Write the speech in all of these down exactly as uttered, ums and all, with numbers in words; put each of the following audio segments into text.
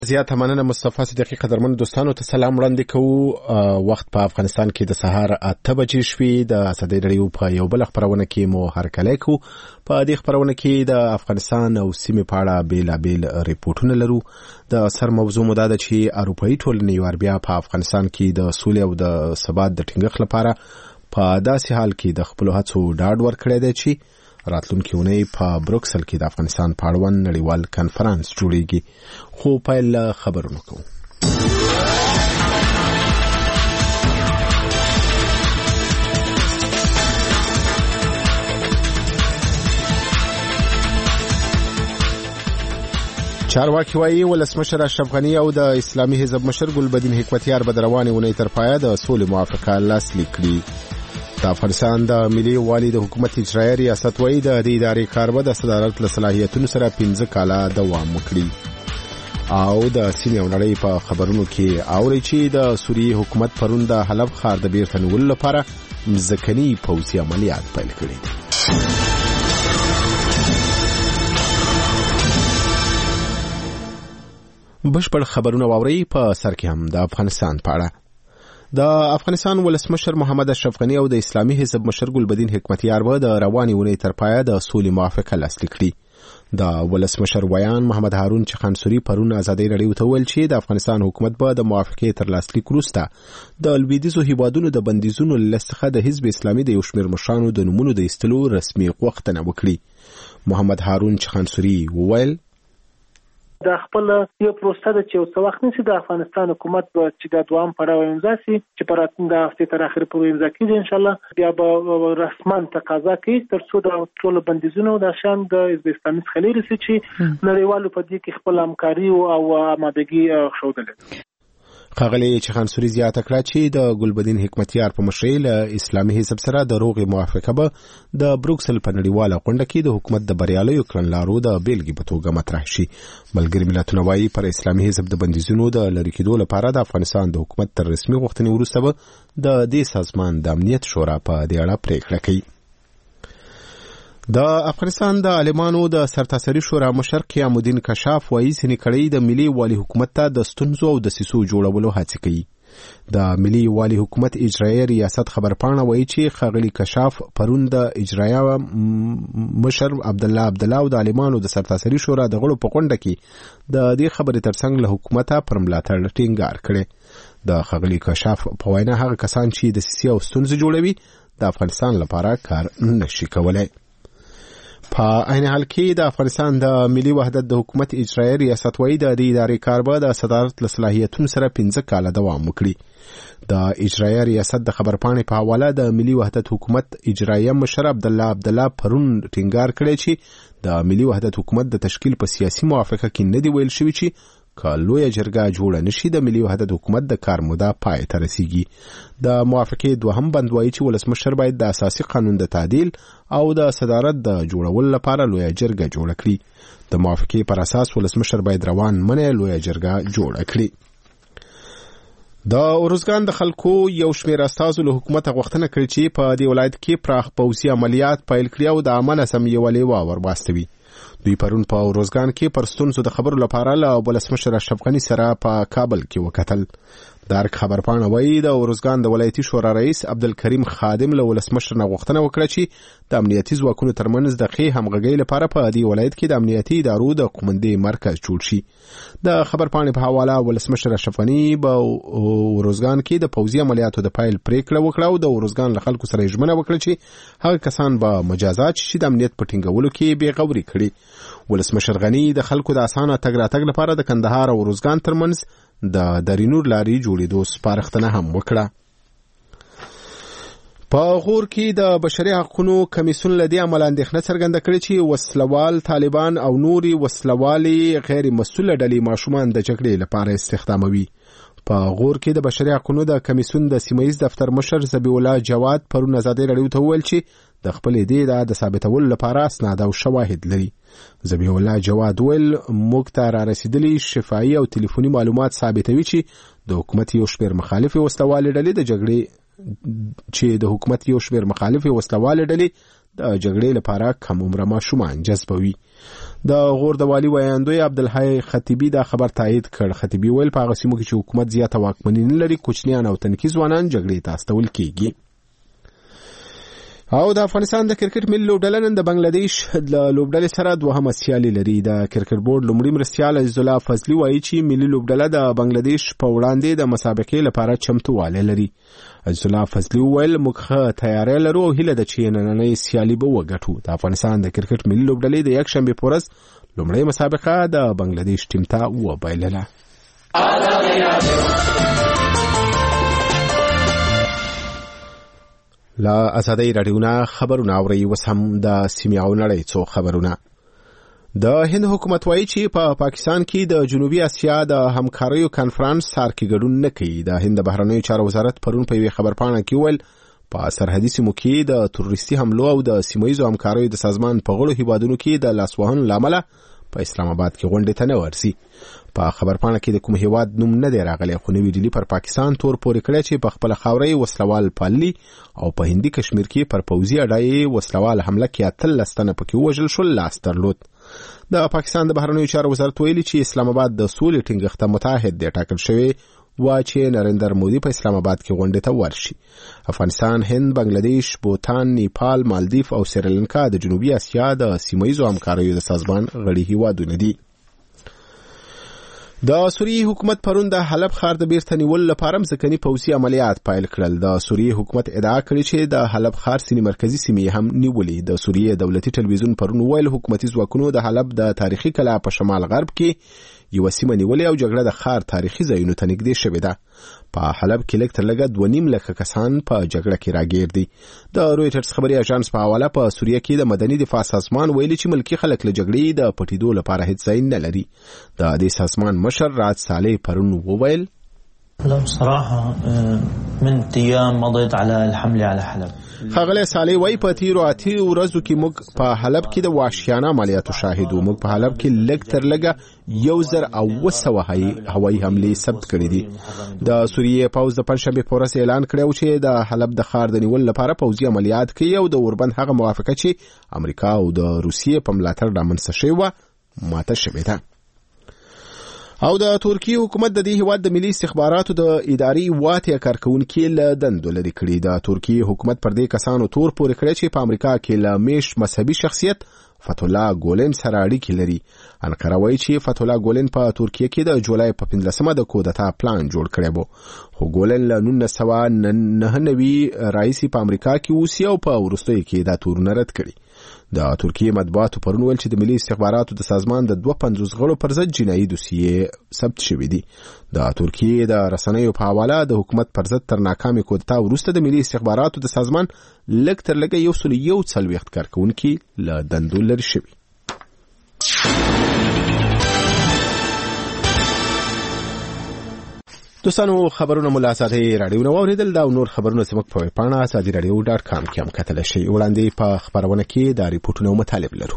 زیاته مننه مصطفی صدیقی. قدرمن دوستانو ته سلام وړاندې کوو. وخت په افغانستان کې د سهار اته بجې شوې. د اسدی رادیو په یو بل خبرونه کې مو هرکلی کوو. په دې خبرونه کې د افغانستان او سیمې په اړه بیلابیل ریپورتونه لرو. د سر موضوع مو دا ده چې اروپایي ټولنې یو بیا په افغانستان کې د سولې او د ثبات د ټینګښت لپاره په داسې حال کې د خپل هڅو ډاډ ورکړی دی چې راتلونکي اونۍ په بروکسل کې د افغانستان په اړوند نړیوال کنفرانس جوړیږي. خو پیل خبرونه کوو. چارواکي وایي ولسمشر اشرف غني او د اسلامي حزب مشر ګلبدین حکمتیار به د روانې اونۍ تر پایه د سولې موافقه لاسلیک کړي. د افغانستان د ملي والي د حکومت اجرایي ریاست وایي د دې ادارې کار به د صدارت له صلاحیتونو سره پنځه کاله دوام وکړي. او د سیمې او نړۍ په خبرونو کې اوري چې د سوریې حکومت پرون د حلب ښار د بیرته نیولو لپاره مځکني پوځي عملیات پیل کړي. بشپړ خبرونه واوري. په سر کې هم د افغانستان په اړه د افغانستان ولسمشر محمد اشرف غني او د اسلامي حزب مشر ګلبدین حکمتیار به د روانې اونۍ تر پایه د سولې موافقه لاسلیک کړي. د ولسمشر ویان محمد هارون چخانسوري پرون ازادي رادیو ته ویل چې د افغانستان حکومت به د موافقې تر لاسلیک وروسته د لویدیځو هیوادونو د بندیزونو لڅخه د حزب اسلامي د یو شمېر مشرانو د نومونو د ایستلو رسمي غوښتنه وکړي. محمد هارون چخانسوري وویل د خپل یو پروسه د چې او څو وخت نشي د افغانستان حکومت به چې د دوام پړاو امضا شي چې پر راتلونکي هفته تر اخر پورې امضا کیږي ان شاء الله. بیا به رسما تقاضا کوي تر څو د ټول بندیزونو د شان د حزب اسلامي څخه لري چې نړیوالو په دې کې خپل همکاري او آمادګي ښودلې. ښاغلي چخانسوري زیاته کړه چې د ګلبدین حکمتیار په مشرۍ له اسلامي حزب سره د روغې موافقه به د بروکسل په نړیواله غونډه کې د حکومت د بریالیو کړنلارو د بیلګې په توګه مطرح شي. ملګري ملتونه وایي پر اسلامي حزب د بندیزونو د لرې کېدو لپاره د افغانستان د حکومت تر رسمي غوښتنې وروسته به د دې سازمان د امنیت شورا په دې اړه پریکړه کوي. د افغانستان د عالمانو د سرتاسري شورا مشر قیام الدین کشاف وایي چې نکړی د ملي والي حکومت ته د ستونزو او د سیسو جوړولو هڅه کوي. د ملي والي حکومت اجرایي ریاست خبرپاڼه وایي چې ښاغلي کشاف پرون د اجرایي مشر عبد الله عبد الله او د عالمانو د سرتاسري شورا د غړو په غونډه کې د دې خبرې ترڅنګ له حکومته پر ملاتړ ټینګار کړي. د ښاغلي کشاف په وینا هغه کسان چې د سیسي او ستونزې جوړوي د افغانستان لپاره کار نشي کولای. په عین حال کې د افغانستان د ملي وحدت د حکومت اجرایي ریاست وایي د دې ادارې کار به د صدارت له صلاحیتونو سره پنځه کاله دوام وکړي. د اجرایي ریاست د خبرپاڼې په حواله د ملي وحدت حکومت اجرایي مشر عبد الله عبد الله پرون ټینګار کړی چې د ملي وحدت حکومت د تشکیل په سیاسي موافقه کې نه دی ویل شوی چې که لویه جرګه جوړه نشي د ملي وحدت حکومت د کار موده پای ته رسیږي. د موافقې دوهم بند وایي چې ولسمشر باید د اساسي قانون د تعدیل او د صدارت د جوړولو لپاره لویه جرګه جوړه کړي. د موافقې پر اساس ولسمشر باید روان منې لویه جرګه جوړه کړي. د اورزګان د خلکو یو شمېر استازو له حکومت غوښتنه کړې چې په دې ولایت کې پراخ پوځي عملیات پیل کړي او د امن سم یو لیوا ور واستوي. دوی پرون په اورزګان کې پر ستونزو د خبرو لپاره له ولسمشر اشرف غني سره په کابل کې وکتل. دارک خبرپاڼه وایي د اورزګان د ولایتي شورا رئیس عبدالکریم خادم له ولسمشر نه غوښتنه وکړه چې د امنیتي ځواکونو ترمنځ د ښې همغږۍ لپاره په دې ولایت کې د امنیتي ادارو د قومندې مرکز جوړ شي. د خبرپاڼې په حواله ولسمشر اشرف غني په اورزګان کې د پوځي عملیاتو د پیل پریکړه وکړه او د اورزګان له خلکو سره ژمنه وکړه چې هغه کسان به مجازات شي د امنیت په ټینګولو کې بې غوري کړي. ولسمشر غني د خلکو د اسانه تګ راتګ لپاره د کندهار او اورزګان ترمنځ د درینور لاري جوړېدو سپارښتنه هم وکړه. په غور کې د بشري حقوقو کمیسیون له دې امله اندېښنه څرګنده کړې چې وسلوال طالبان او نوري وسلوالي غیر مسؤله ډلې ماشومان د جګړې لپاره استخداموي. په غور کې د بشري حقوقو د کمیسیون د سیمه‌ییز دفتر مشر ذبیح الله جواد پرون ازادي رادیو ته وویل چې د خپل دې د ثابتولو لپاره اسناد او شواهد لري. ذبیح الله جواد ویل موږ ته را رسیدلي شفاهي او ټلیفوني معلومات ثابتوي چې د حکومت یو شمېر مخالفې وسلوالې ډلې د جګړې چې د حکومت یو شمېر مخالفې وسلوالې ډلې د جګړې لپاره کم عمره ماشومان جذبوي. د غور د والي ویاندوی عبدالحی خطیبی دا خبر تایید کړ. خطیبی ویل په هغه سیمو کې چې حکومت زیاته واکمني نه لري کوچنیان او تنکي ځوانان جګړې ته استول کیږي. او د افغانستان د کرکټ ملي لوبډله نن د بنگلاديش د لوبډلې سره دوهمه سیالي لري. د کرکټ بورډ لومړي مرستیال عزیز الله فضلي وایي چې ملي لوبډله د بنگلاديش په وړاندې د مسابقې لپاره چمتووالی لري. عزیز الله فضلي وویل موږ ښه تیاری لرو او هیله ده چې نننۍ سیالي به وګټو. د افغانستان د کرکټ ملي لوبډلې د یکشنبې په ورځ لومړۍ مسابقه د بنگلاديش ټیم ته وبایلله. لا ازادي رادیونا خبرونه اوري وس هم د سیمې او نړۍ څو خبرونه. د هند حکومت وایي چې په پا پاکستان کې د جنوبي اسیا د همکاریو کانفرنس سار کې ګډون نه کوي. د هند بهرنیو چارو وزارت پرون په یوه خبرپاڼه کې ویل په سرحدي سیمو کې د تروریستي حملو او د سیمایي همکاریو د سازمان په غړو هیوادونو کې د لاسوهنو لامل په اسلام آباد کې غونډې ته نه ورسي. په خبرپاڼه کې د کوم هیواد نوم نه دی راغلی خو نوې ډیلي پر پاکستان تور پورې کړی چې په خپل خاورې وسلوال پالي او په هندي کشمیر کې پر پوځي اډای وسلوال حمله کې اتلس تنه پکې وژل شول لاس درلود. د پاکستان د بهرنیو چارو وزارت ویلي چې اسلام آباد د سولې ټینګښت متحد دی ټاکل شوی و چې نریندر مودي په اسلام آباد کې غونډې ته ورشي. افغانستان، هند، بنگلاديش، بوتان، نیپال، مالدیف او سریلانکا د جنوبي اسیا د سیمایي همکاریو د سازمان غړي هیوادونه دي. د سوریې حکومت پرون د حلب ښار د بیرته نیولو لپاره ځمکني پوځي عملیات پیل کړل. د سوریې حکومت ادعا کړې چې د حلب ښار سینې مرکزي سیمې هم نیولې. د سوریې دولتي ټلویزیون پرون ویل حکومتي ځواکونو د حلب د تاریخي کلا په شمال غرب کې یو سیمه نیولې او جګړه د ښار تاریخي ځایونو ته نږدې شوې ده. په حلب کې لږ تر لږه دوه نیم لکه کسان په جګړه کې راګیر دي. د رویټرز خبري اژانس په حواله په سوریه کې د مدني دفاع سازمان ویلي چې ملکی خلک له جګړې د پټېدو لپاره هیڅ ځای نه لري. د دې سازمان مشر راج صالح پرون وویل صراحه من ايام مضت على الحمله على حلب. خغله صالح وای په تیرو اتی ورځو کې موږ په حلب کې د وحشیانه عملیاتو شاهدو. موږ په حلب کې لږ تر لږه یو زر او وسوه هوایي حملې ثبت کړې دي. د سوریې پوځ د پنځشنبه په ورځ اعلان کړی چې د حلب د ښار د نیولو لپاره پوځي عملیات کوي او د اوربند هغه موافقه چې امریکا او د روسیې په ملاتړ رامنځته شوې وه ماته شوې ده. او د ترکیه حکومت د دې هیواد د ملي استخباراتو د اداري واټیا کارکونکو له دندو لري کړی. د ترکیه حکومت پر دې کسانو تور پورې کړی چې په امریکا کې له میش مذهبي شخصیت فتح الله ګولن سره اړیکې لري. انقره وایي چې فتح الله ګولن په ترکیه کې د جولای په پنځلسمه د کودتا پلان جوړ کړی وو خو ګولن له نولس سوه نهه نوي راهیسې په امریکا کې اوسي او په وروستیو کې دا تورونه رد کړي. د ترکیه مطبوعاتو پرون ویل چې د ملي استخباراتو د سازمان د دوه پنځوس غړو پر ضد جنایي دوسیې ثبت شوي دي. د ترکیه د رسنیو په حواله د حکومت پر ضد تر ناکامې کودتا وروسته د ملي استخباراتو د سازمان لږ تر لږه یو سل یو څلوېښت کارکونکي له دندو لرې شوي. دوستانو خبرونه مو له ازادۍ راډیو نه واورېدل. دا نور خبرونه زموږ په ویبپاڼه ازادي راډیو ډاټ کام کې هم کتلی شئ. وړاندې په خپرونه کې دا ریپورټونه او مطالب لرو.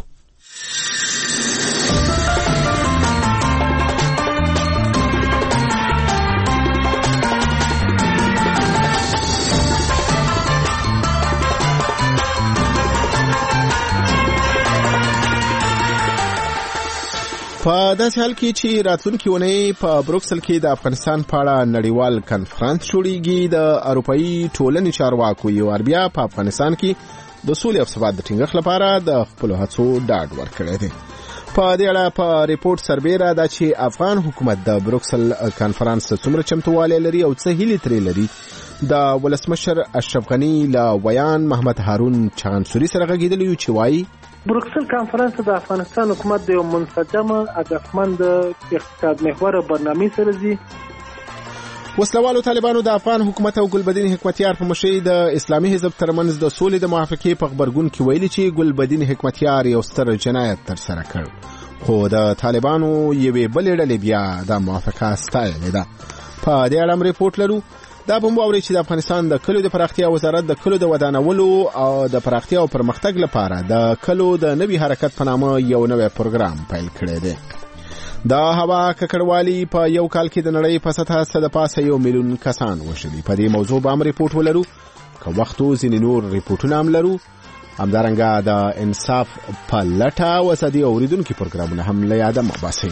په داسې حال کې چې راتلونکي اونۍ په بروکسل کې د افغانستان په اړه نړیوال کنفرانس جوړیږي، د اروپایي ټولنې چارواکو یو وار بیا په افغانستان کې د سولې او ثبات د ټینګښت لپاره د خپلو هڅو ډاډ ورکړی دی. په دې اړه په ریپورت سربیره ده چې افغان حکومت د بروکسل کنفرانس څومره چمتووالی لري او څه هیلې ترې لري. د ولسمشر اشرف غني له ویان محمد هارون چغانسوري سره غږېدلی یو چې وایي بروکسل کنفرانس د افغانستان حکومت د یو منسجمه هدفمند اقتصاد محور برنامه سره ځي. وسلوالو طالبانو د افغان حکومت او ګلبدین حکمتیار په مشرۍ د اسلامي حزب ترمنځ د سولې د موافقې په خبرګون کې ویلي چې ګلبدین حکمتیار یو ستر جنایت ترسره کړ، خو د طالبانو یوې بلې ډلې بیا د موافقه ستایلې ده. په دې اړه ریپورت لرو. دا به مو اورئ چې د افغانستان د کلو د پراختیا وزارت د کلو د ودانولو او د پراختیا او پرمختګ لپاره د کلو د نوي حرکت په نامه یو نوی پروګرام پیل کړی دی. د هوا ککړوالي په یو کال کې د نړۍ په سطحه څه د پاسه یو میلیون کسان وژلي. په دې موضوع به هم ریپورټ ولرو، که وخت و ځینې نور ریپورټونه هم لرو. همدارنګه د انصاف په لټه وسدي اوریدونکو پروګرامونه هم له یاده مباسي.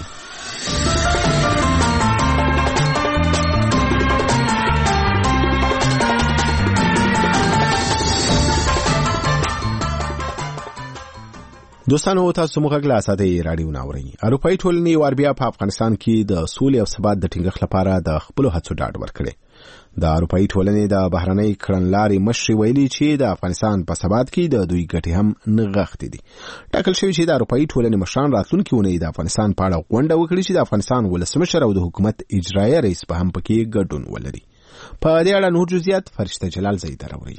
دوستانو تاسو موږ غلا ساتي رادیو ناوري. اروپאי ټولنې واربیا په افغانستان کې د سولې او ثبات د ټینګښت لپاره د خپل هڅو ډاډ ورکړي. د اروپאי ټولنې د بهرنۍ کړنلارې مشر ویلي چې د افغانستان په ثبات کې د دوی ګټې هم نغښتې دي. ټاکل شوی چې د اروپאי ټولنې مشران راتلونکي ونې د افغانستان په اړه غونډه وکړي چې د افغانستان ولسمشر او د حکومت اجرایي رئیس په هم پکې ګډون ولري. په دې اړه نور جزئیات فرشته جلال زید راوړي.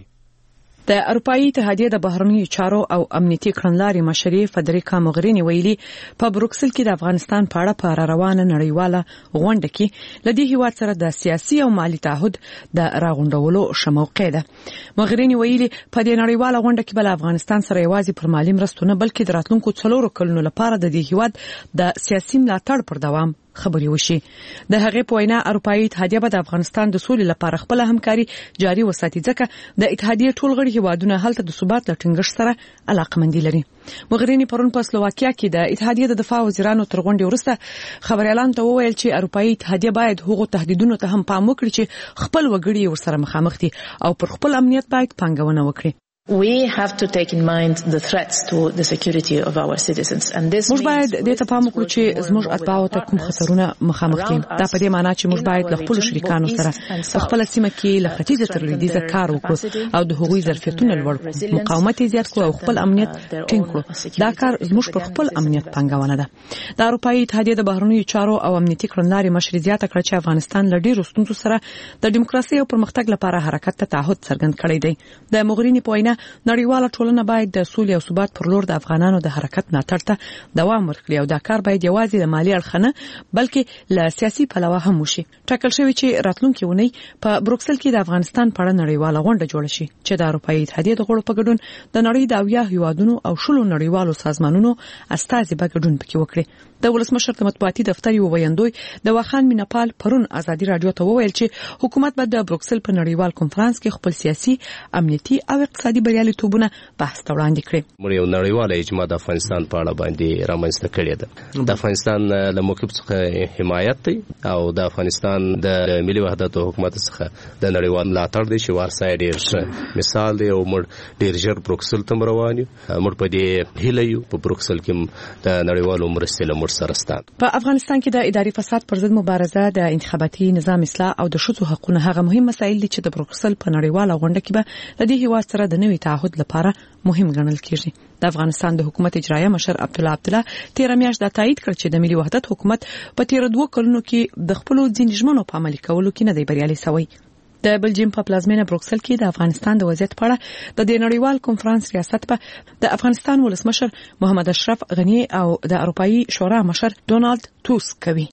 د اروپאי اتحادیه د بهرنیو چارو او امنیتي کړنلارې مشري فدریکا موغرینی ویلي په بروکسل کې د افغانستان په اړه په روانه نړیواله غونډه کې لدی هیواد سره د سیاسي او مالی تعهد د راغونډولو شموقع ده. موغرینی ویلي په دې نړیواله غونډه کې بل افغانستان سره یوازې پر مالی مرستو نه بلکې د راتلونکو څلورو کلونو لپاره د دې هیواد د سیاسي ملاتړ پر دوام خبري وشي. د هغې په وینا اروپאי اتحادیه به د افغانستان د سولې لپاره خپل همکاري جاري وساتي ځکه د اتحادیه ټول غړي هیوادونه هلته د ثبات له ټینګښت سره علاقمندي لري. موغرینی پرون په سلوواکیا کې د اتحادیه د دفاع وزیرانو تر غونډې وروسته خبريالانو ته وویل چې اروپאי اتحادیه باید هغو تهدیدونو ته هم پام وکړي چې خپل وګړي ورسره مخامخ دي او پر خپل امنیت باید پانګونه وکړي. We have to take in mind the threats to the security of our citizens and this موږ باید د ته پام وکړو چې زموږ اتباعو ته کوم خطرونه مخامخ دي. دا په دې معنی چې موږ باید له خپل شریکانو سره په خپل سیمه کې له ختیځه تر لویدیځه کار وکړو او د هغوی ظرفیتونه لوړ کړو، مقاومت یې زیات کړو او خپل امنیت ټینګ کړو. دا کار زموږ پر خپل امنیت پانګونه ده. د اروپאי اتحادیه د بهرنیو چارو او امنیتي کړنلارې مشر زیاته کړه چې افغانستان له ډیرو ستونزو سره د دیموکراسي او پرمختګ لپاره حرکت ته تعهد څرګند کړی دی. د موغرینی په وینا نړیواله ټولنه باید د سولې او ثبات پر لور د افغانانو د حرکت ملاتړ ته دوام ورکړي او دا کار باید یوازې د مالی اړخ نه بلکې له سیاسي پلوه هم وشي. ټاکل شوی چې راتلونکي ونی په بروکسل کې د افغانستان په اړه نړیواله غونډه جوړه شي چې د اروپאי اتحادیه د غړو په ګډون د نړۍ د اویا هیوادونو او شلو نړیوالو سازمانونو استازي به ګډون پکې وکړي. د ولسمشر د مطبوعاتي دفتر یو ویاندوی د واخان مینپال پرون ازادي رادیو ته وویل چې حکومت به د بروکسل په نړیوال کنفرانس کې خپل سیاسي، امنیتي او اقتصادي بریالیتوبونه بحث ته وړاندې کړي. موږ یو نړیواله اجماع د افغانستان په اړه باندې رامنځته کړې ده. د افغانستان له موقف څخه حمایت دی او د افغانستان د ملي وحدت او حکومت څخه د نړیوال ملاتړ دی چې ورسای ډیر مثال دی او موږ ډیر ژر بروکسل ته روان یو. موږ په دې هیله یو په بروکسل کې د نړیوالو مرستې له موږ سره ستان. په افغانستان کې د اداري فساد پر ضد مبارزه، د انتخاباتي نظام اصلاح او د ښځو حقوقو هغه مهم مسایل دي چې د بروکسل په نړیواله غونډه کې به د دې هیواد سره د نوي تعهد لپاره مهم ګڼل کیږي. د افغانستان د حکومت اجرایه مشر عبدالله عبدالله تیر میاشت د تایید کړ چې د ملي وحدت حکومت په تیر دوه کلونو کې د خپل ځینې ژمنو په عملي کولو کې نه دی بریالي شوی. د بلجیم په پلازمینه بروکسل کې د افغانستان د وضعیت په اړه د دې نړیوال کنفرانس ریاست په د افغانستان ولسمشر محمد اشرف غنی او د اروپאי شورا مشر ډونالد توسک کوي.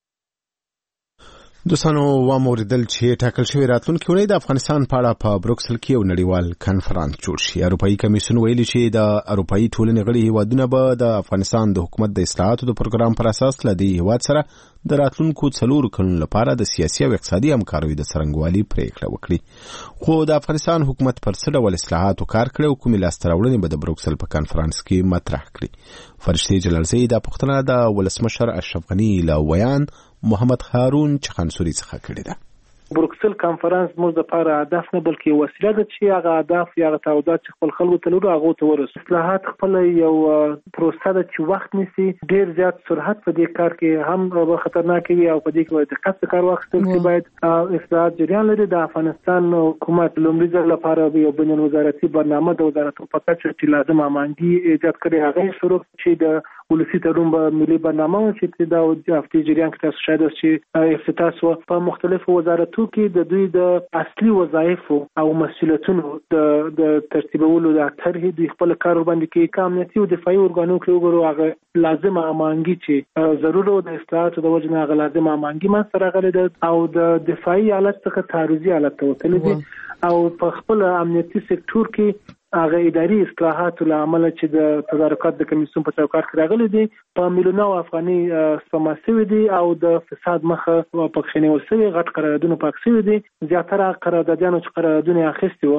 دوستانو واموردل چې ټاکل شوی راتلونکي ونې د افغانستان په اړه په بروکسل کې یو نړیوال کنفرانس جوړ شي. اروپאי کمیسیون ویلي چې د اروپאי ټولنې غړي هیوادونه به د افغانستان د حکومت د اصلاحاتو د پروګرام پر اساس لدی هیواد سره د راتلونکو څلورو کلونو لپاره د سیاسي او اقتصادي همکاریو د څرنګوالي پریکړه وکړي. خو د افغانستان حکومت پر څه ډول اصلاحاتو کار کړي او کومې لاسته راوړنې به د بروکسل په کنفرانس کې مطرح کړي. فرشته جلال زید د پښتنه د ولسمشر اشرف غنی له ویان محمد هارون چخانسوري څخه کړی ده. بروکسل کانفرنس موږ د لپاره هدف نه بلکې وسیله ده چې هغه هدف یا هغه تعهدات چې خپل خلکو ته لرو هغه ته ورسوي. اصلاحات خپل یو پروسه ده چې وخت نیسي، ډیر زیات سرعت په دې کار کې هم خطرناک وي او په دې کې د دقت کار واخیستل چې باید اصلاحات جریان لري. د افغانستان حکومت لومړي ځل لپاره یو بین الوزارتي برنامه د وزارت په کچه چې لازم امانګي ایجاد کړي هغه شروع چې د ولسی تړون به ملي برنامه چې د هفتې جریان کې تاسو شاید چې افتتاح شو په مختلفو وزارتو کې د دوی د اصلي وظایف او مسؤلیتونو د د ترتیبولو د طرحې د خپل کار باندې کې کامنتي او دفاعي ارګانو کې وګورو هغه لازم امانګي چې ضروري د اصلاحاتو د وجه نه هغه لازم امانګي ما سره غلي او د دفاعي حالت څخه تعرضي حالت ته وتلي دي او په خپل امنیتي سکتور کې هغه اداري اصلاحات له عمله چې د تدارکات د کمیسیون په چوکاټ کې راغلي دي په میلیونو افغاني سپماسي دي او د فساد مخه په خنیول شوی غټ قراردادونه پاک شوی دي. زیاتره قراردادونه چې قراردادونه اخیستي وو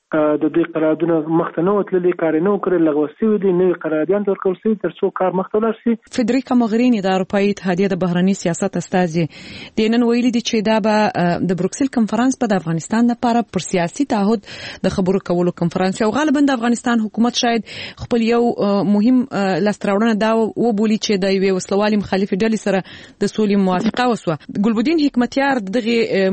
د دوی قراردادونه مخته نه وتللي، کار نه وکړي، لغوه شوي دي، نوي قراردادیان ورکړل شوي تر څو کار مخته ولاړ شي. فدریکا موغریني د اروپایي اتحادیې د بهرني سیاست استازي د نن ویلي دي چې دا به د بروکسل کنفرانس په د افغانستان لپاره پر سیاسي تعهد د خبرو کولو کنفرانس او غالبا د افغانستان حکومت شاید خپل یو مهم لاستراوړنه دا وبولي چې د یو وسلوالي مخالفي ډلې سره د سولې موافقه وسوه. ګلبدین حکمتیار دغه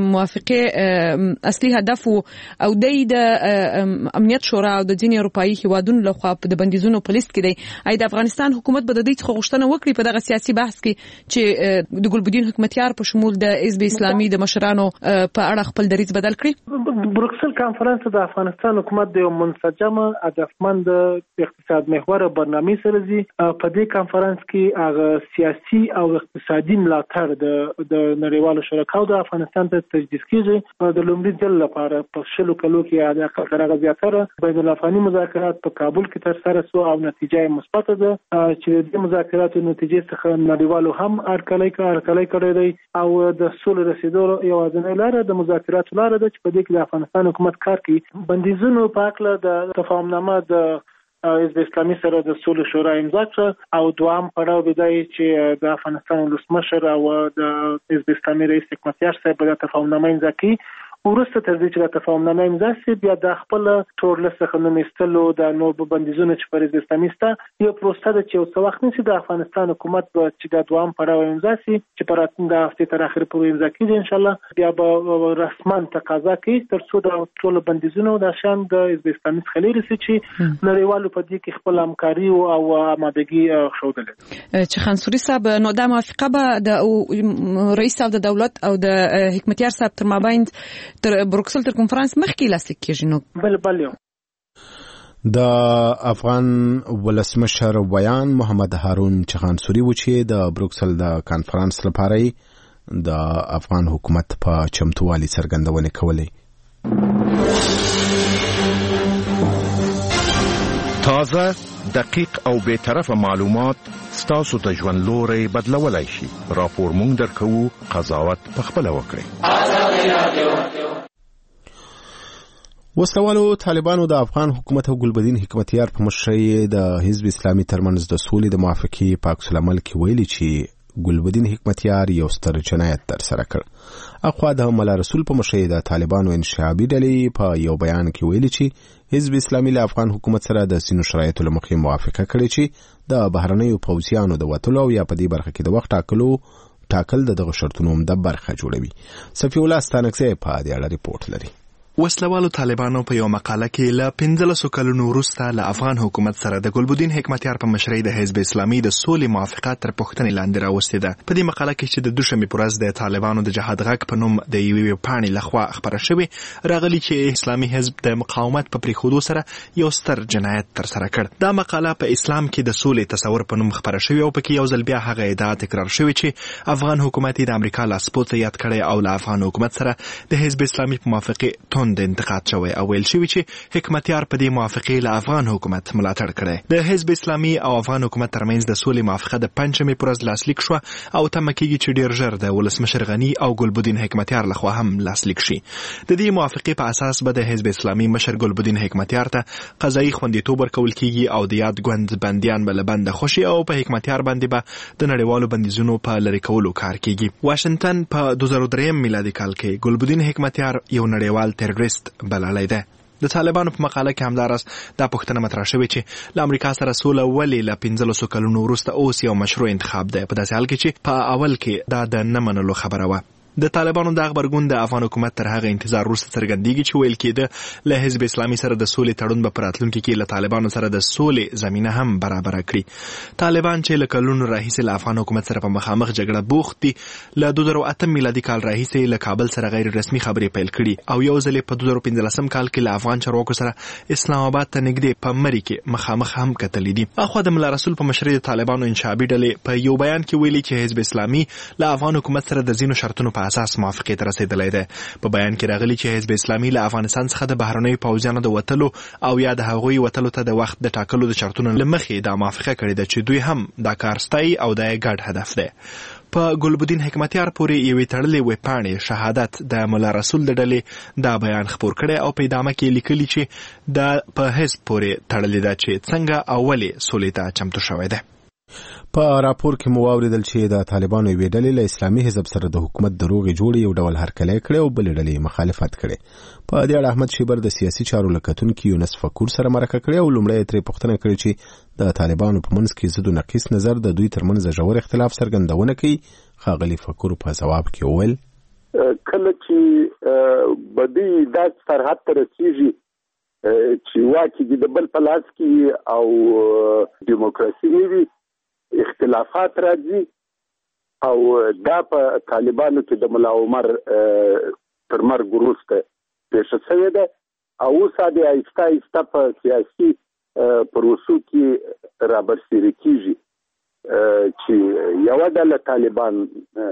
موافقه اصلي هدف او د امنیت شورا او د ځینې اروپایي هیوادونو لخوا د بندیزونو په لیست کې دی. اې د افغانستان حکومت به د دې څخه غوښتنه وکړي په دغه سیاسي بحث کې چې د ګلبدین حکمتیار په شمول د حزب اسلامي د مشرانو په اړه خپل دریځ بدل کړي. بروکسل کانفرنس د افغانستان حکومت د یو منسجم هدفمند اقتصاد محور برنامه سره زی په دې کانفرنس کې هغه سیاسي او اقتصادي ملاتړ د د نړیوالو شرکاو د افغانستان ته تجدید کیږي. د لومړي ځل لپاره په شلو کلو کې د هغه زیاتره بین الافغاني مذاکرات په کابل کې تر سره شو او نتیجه مثبت ده چې د مذاکراتو نتیجې څخه نړیوالو هم هرکلی هرکلی کړی دی او د سولې رسیدلو یوازینۍ لاره د مذاکراتو لاره ده چې په دې کې د افغانستان حکومت کار کوي. بندیزونو په اړه د تفاهمنامه د حزب اسلامي سره د سولې شورا امضا کړه او دوام پړاو دی چې د افغانستان ولسمشر او د حزب اسلامي رئیس حکمتیار صاحب د تفاهمنامه امضا کړي. ورسته تر دې چې د تفاهمنامه امضا شي بیا د خپل تور لسخه نوم ایستلو د نور بندیزونو چې پر حزب اسلامي ستا یو پروسه ده چې یو څه وخت نشي د افغانستان حکومت به چې د دوام پړاو امضا شي چې پر راتلونکي هفته تر اخر پورې امضا کیږي ان شاء الله بیا به رسما تقاضا کوي تر څو د ټول بندیزونو د شان د حزب اسلامي څخه لري چې نړیوالو په دې کې خپل همکاري او آمادګي ښودل. چې خانسوري صاحب نو د موافقه به د رئیس او د دولت او د حکمتیار صاحب تر مابین تر بروکسل تر کنفرانس مخکې لاسلیک کیږي. نو بل بل یو د افغان ولسمشر بیان محمد هارون چخانسوري و چې د بروکسل د کنفرانس لپاره د افغان حکومت په چمتووالي څرګندونه کوله. تازه دقیق او به طرفه معلومات ستاسو د ژوند لوري بدلولای شي. راپور مونږ درکو، قضاوت په خپل وکړئ. وسلوالو طالبانو د افغان حکومت او ګلبدین حکمتیار په مشرۍ د حزب اسلامي ترمنځ د سولې د موافقې په عکس العمل کې ویلي چې ګلبدین حکمتیار یو ستر جنایت ترسره کړ. اخوا د مولا رسول په مشرۍ د طالبانو انشعابي ډلې په یو بیان کې ویلي چې حزب اسلامي له افغان حکومت سره د سینو شرایطو له مخې موافقه کړې چې د بهرنیو پوځیانو د وتلو یا په دې برخه کې د وخت ټاکلو ټاکل د دغه شرطونو د برخه جوړوي. صفي الله ستانکزی په دې اړه ریپورت لري. وسلوالو طالبانو په یو مقاله کې له پنځلسو کلونو وروسته له افغان حکومت سره د ګلبدین حکمتیار په مشرۍ د حزب اسلامي د سولې موافقه تر پوښتنې لاندې راوستې ده. په دې مقاله کې چې د دوشنبې پر ورځ د طالبانو د جهاد غږ په نوم د یوې پاڼې لخوا خپره شوې راغلي چې اسلامي حزب د مقاومت په پریښودو سره یو ستر جنایت ترسره کړ. دا مقاله په اسلام کې د سولې تصور په نوم خپره شوې او پکې یو ځل بیا هغه ادعا تکرار شوې چې افغان حکومت د امریکا لاسپوڅ یاد کړی او له افغان حکومت سره د حزب اسلامي په موافقه توند انتقاد او ویل شوی چې حکمتیار په دې موافقې له افغان حکومت ملاتړ کړی. د حزب اسلامي او افغان حکومت ترمنځ د سولې موافقه د پنځمې پر ورځ لاسلیک شوه او تمه کېږي چې ډیر ژر د ولسمشر غني او ګلبدین حکمتیار لخوا هم لاسلیک شي. د دې موافقې په اساس به د حزب اسلامي مشر ګلبدین حکمتیار ته قضایي خوندیتوب ورکول کېږي او د یاد ګوند بندیان به له بنده خوشي او په حکمتیار باندې به د نړیوالو بندیزونو په لرې کولو کار کېږي. واشنگټن په دوه زره درې میلادي کال کې ګلبدین حکمتیار یو نړیوال تروریست بللی دی. د طالبانو په مقاله کې همداراز دا پوښتنه مطرح شوې چې له امریکا سره سوله ولې له پنځلسو کلونو وروسته اوس یو مشروع انتخاب دی، په داسې حال کې چې په اول کې دا د نه منلو خبره وه. د طالبانو د خبرګون د افغان حکومت تر هغه انتظار وروسته څرګندېږي چې ویل کېده له حزب اسلامي سره د سولې تړون به په راتلونکي کې له طالبانو سره د سولې زمینه هم برابره کړي. طالبان چې له کلونو راهیسې له افغان حکومت سره په مخامخ جګړه بوخت دي، له دوه زره اته میلادي کال راهیسې له کابل سره غیر رسمي خبرې پیل کړي او یو ځل په دوه زره پنځلسم کال کې له افغان چارواکو سره اسلام آباد ته نږدې په مری کې مخامخ هم کتلې دي. اخوا د مولا رسول په مشرۍ د طالبانو انشعابي ډلې په یو بیان کې ویلي چې حزب اسلامي له افغان حکومت سره د ځینو شرطونو په اساس موافقې رسیدلی ده. په بیان کې راغلي چې حزب اسلامي له افغانستان څخه د بهرنیو پوځیانو د وتلو او یا د هغوی وتلو ته د وخت د ټاکلو د شرطونو له مخې دا موافقه کړې ده چې دوی هم دا کار ستایي او دا یې ګډ هدف ده. په ګلبدین حکمتیار پورې یوې تړلې ویبپاڼې شهادت د مولا رسول د ډلې دا بیان خپور کړی او په ادامه کې لیکلي چې دا په حزب پورې تړلې ده چې څنګه او ولې سولې ته چمتو شوی ده. په راپور کې مو واوریدل چې د طالبانو یوې ډلې له اسلامي حزب سره د حکومت د روغې جوړې یو ډول هرکلی کړی او بلې ډلې مخالفت کړی. په دې اړه احمد شیبر د سیاسي چارو له کتونکي یونس فکور سره مرکه کړې او لومړی ترې پوښتنه کړې چې د طالبانو په منځ کې ضد و نقیص نظر د دوی ترمنځ ژور اختلاف څرګندونه کوي. ښاغلي فکور په ځواب کې وویل کله چې بدی د سرحد ته رسیږي چې واکې د بل په لاس کې او دیموکراسي نه وي اختلافات راځي او دا په طالبانو کې د ملا عمر تر مرګ وروسته پیښه شوې ده او اوس د آهسته آهسته په سیاسي پروسو کې رابرسېره کېږي چې یوه ډله طالبان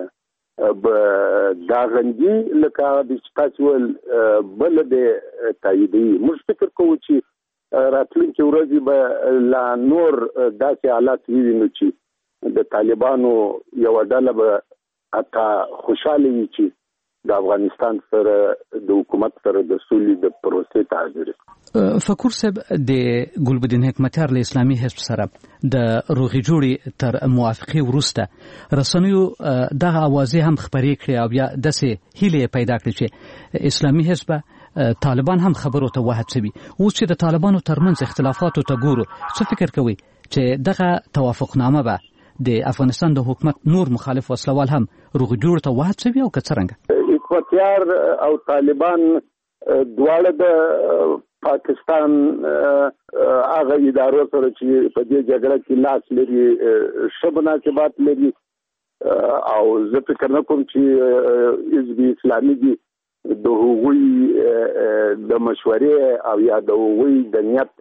دا غندي لکه د چې تاسو ویل بله د تاییدوي. موږ فکر کوو چې راتلونکي ورځې به لا نور داسې حالات ووینو چې د طالبانو یوه ډله به حتی خوشحاله وي چې د افغانستان سره د حکومت سره د سولې د پروسې ته حاضر. فکور صاحب د ګلبدین حکمتیار له اسلامي حزب سره د روغې جوړې تر موافقې وروسته رسنیو دغه اوازې هم خپرې کړې او بیا داسې هیلې پیدا کړې چې اسلامي حزب طالبان هم خبرو ته وهڅوي. اوس چې د طالبانو ترمنځ اختلافاتو ته ګورو څه فکر کوي چې دغه توافقنامه به د افغانستان د حکومت نور مخالف وسلوال هم روغې جوړې ته وهڅوي او که څرنګه؟ حکمتیار او طالبان دواړه د پاکستان هغه ادارو سره چې په دې جګړه کې لاس لري ښه مناسبات لري او زه فکر نه کوم چې حزب اسلامي دي د هغوی د مشورې او یا د هغوی د نیت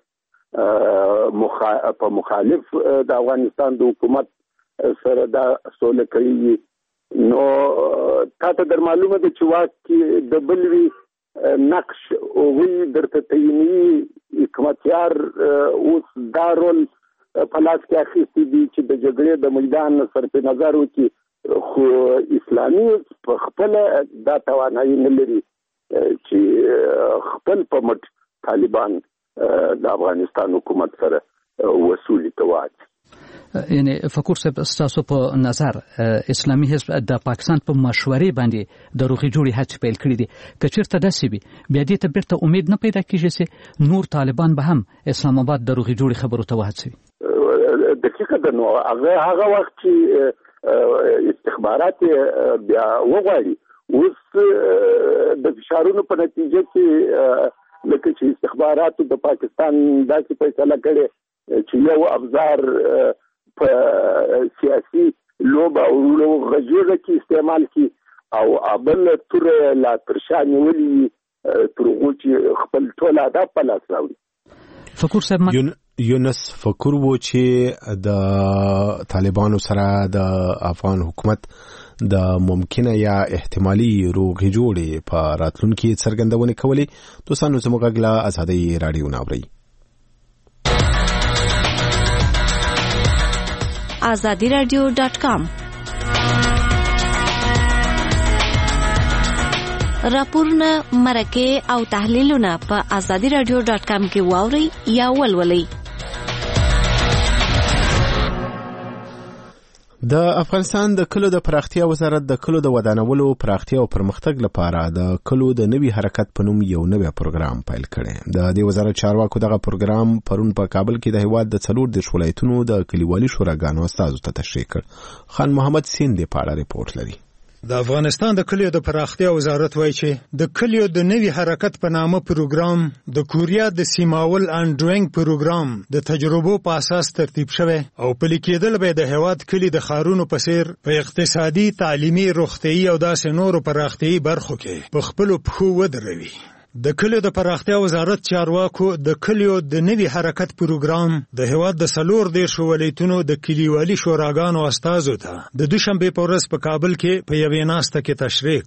په مخالف د افغانستان د حکومت سره دا سوله کوي. نو تاسو در معلومه ده چې واکې د بلوي نقش هغوی درته تعیني حکمتیار اوس دا رول په لاس کې اخیستی دي چې د جګړې د میدان صرف نظر وکړي خو اسلامي په خپل دا توانایي نه لري چې خپل په مټ طالبان د افغانستان حکومت سره وصولي ته واچي. یعنی فکور صاحب ستاسو په نظر اسلامي حزب د پاکستان په مشورې باندې د روغې جوړې هڅې پیل کړې دي که چېرته داسې وي بیا دې ته بیرته امید نه پیدا کېږي چې نور طالبان به هم اسلام آباد د روغې جوړې خبرو ته وهڅوي؟ دقیقه ده. نو هغه وخت چې استخبارات بیا وغواړي اوس د فشارونو په نتیجه کې لکه چې استخباراتو د پاکستان داسې فیصله کړې چې یو ابزار په سیاسي لوبه او غږیزه کې استعمال کی او ابل تر لا ترشا نیولي تر هغه چې خپل ټول اهداف په لاس راوړي. فکور صاحب یونس فکور وو چې د طالبانو سره د افغان حکومت د ممکنه یا احتمالي روغې جوړې په راتلونکي څرګندونه کولې. دوستانو زموږ غږ له ازادۍ رادیو ناوري azadi radio dot com راپورونه مرکه او تحلیلونه په azadi radio dot com کې واوري یا ولولئ. د افغانستان د کلو د پراختیا وزارت د کلو د ودانولو پراختیا او پرمختګ لپاره د کلو د نوي حرکت په نوم یو نوی پروګرام پیل کړي. د دې وزارت چارواکو دغه پروګرام پرون په کابل کې د هیواد د څلور د ولایتونو د کلیوالي شوراګانو استازو ته تشریح کړ. خان محمد سیند په اړه ریپورت لري. د افغانستان د کلیو د پراختیا وزارت وایي چې د کلیو د نوي حرکت په نامه پروګرام د کوریا د سیماول انډرینګ پروګرام د تجربو په اساس ترتیب شوی او پلي کېدل به د هیواد کلی د ښارونو په څیر په اقتصادي، تعلیمي، روغتیايي او داسې نورو پراختیايي برخو کې په خپلو پښو ودروي. د کلیو د پراختیا وزارت چارواکو د کلیو د نوي حرکت پروګرام د هیواد د څلور دېرشو ولایتونو د کلیوالي شوراګانو استازو ته د دوشنبې په ورځ په کابل کې په یوې ناسته کې تشریح کړ.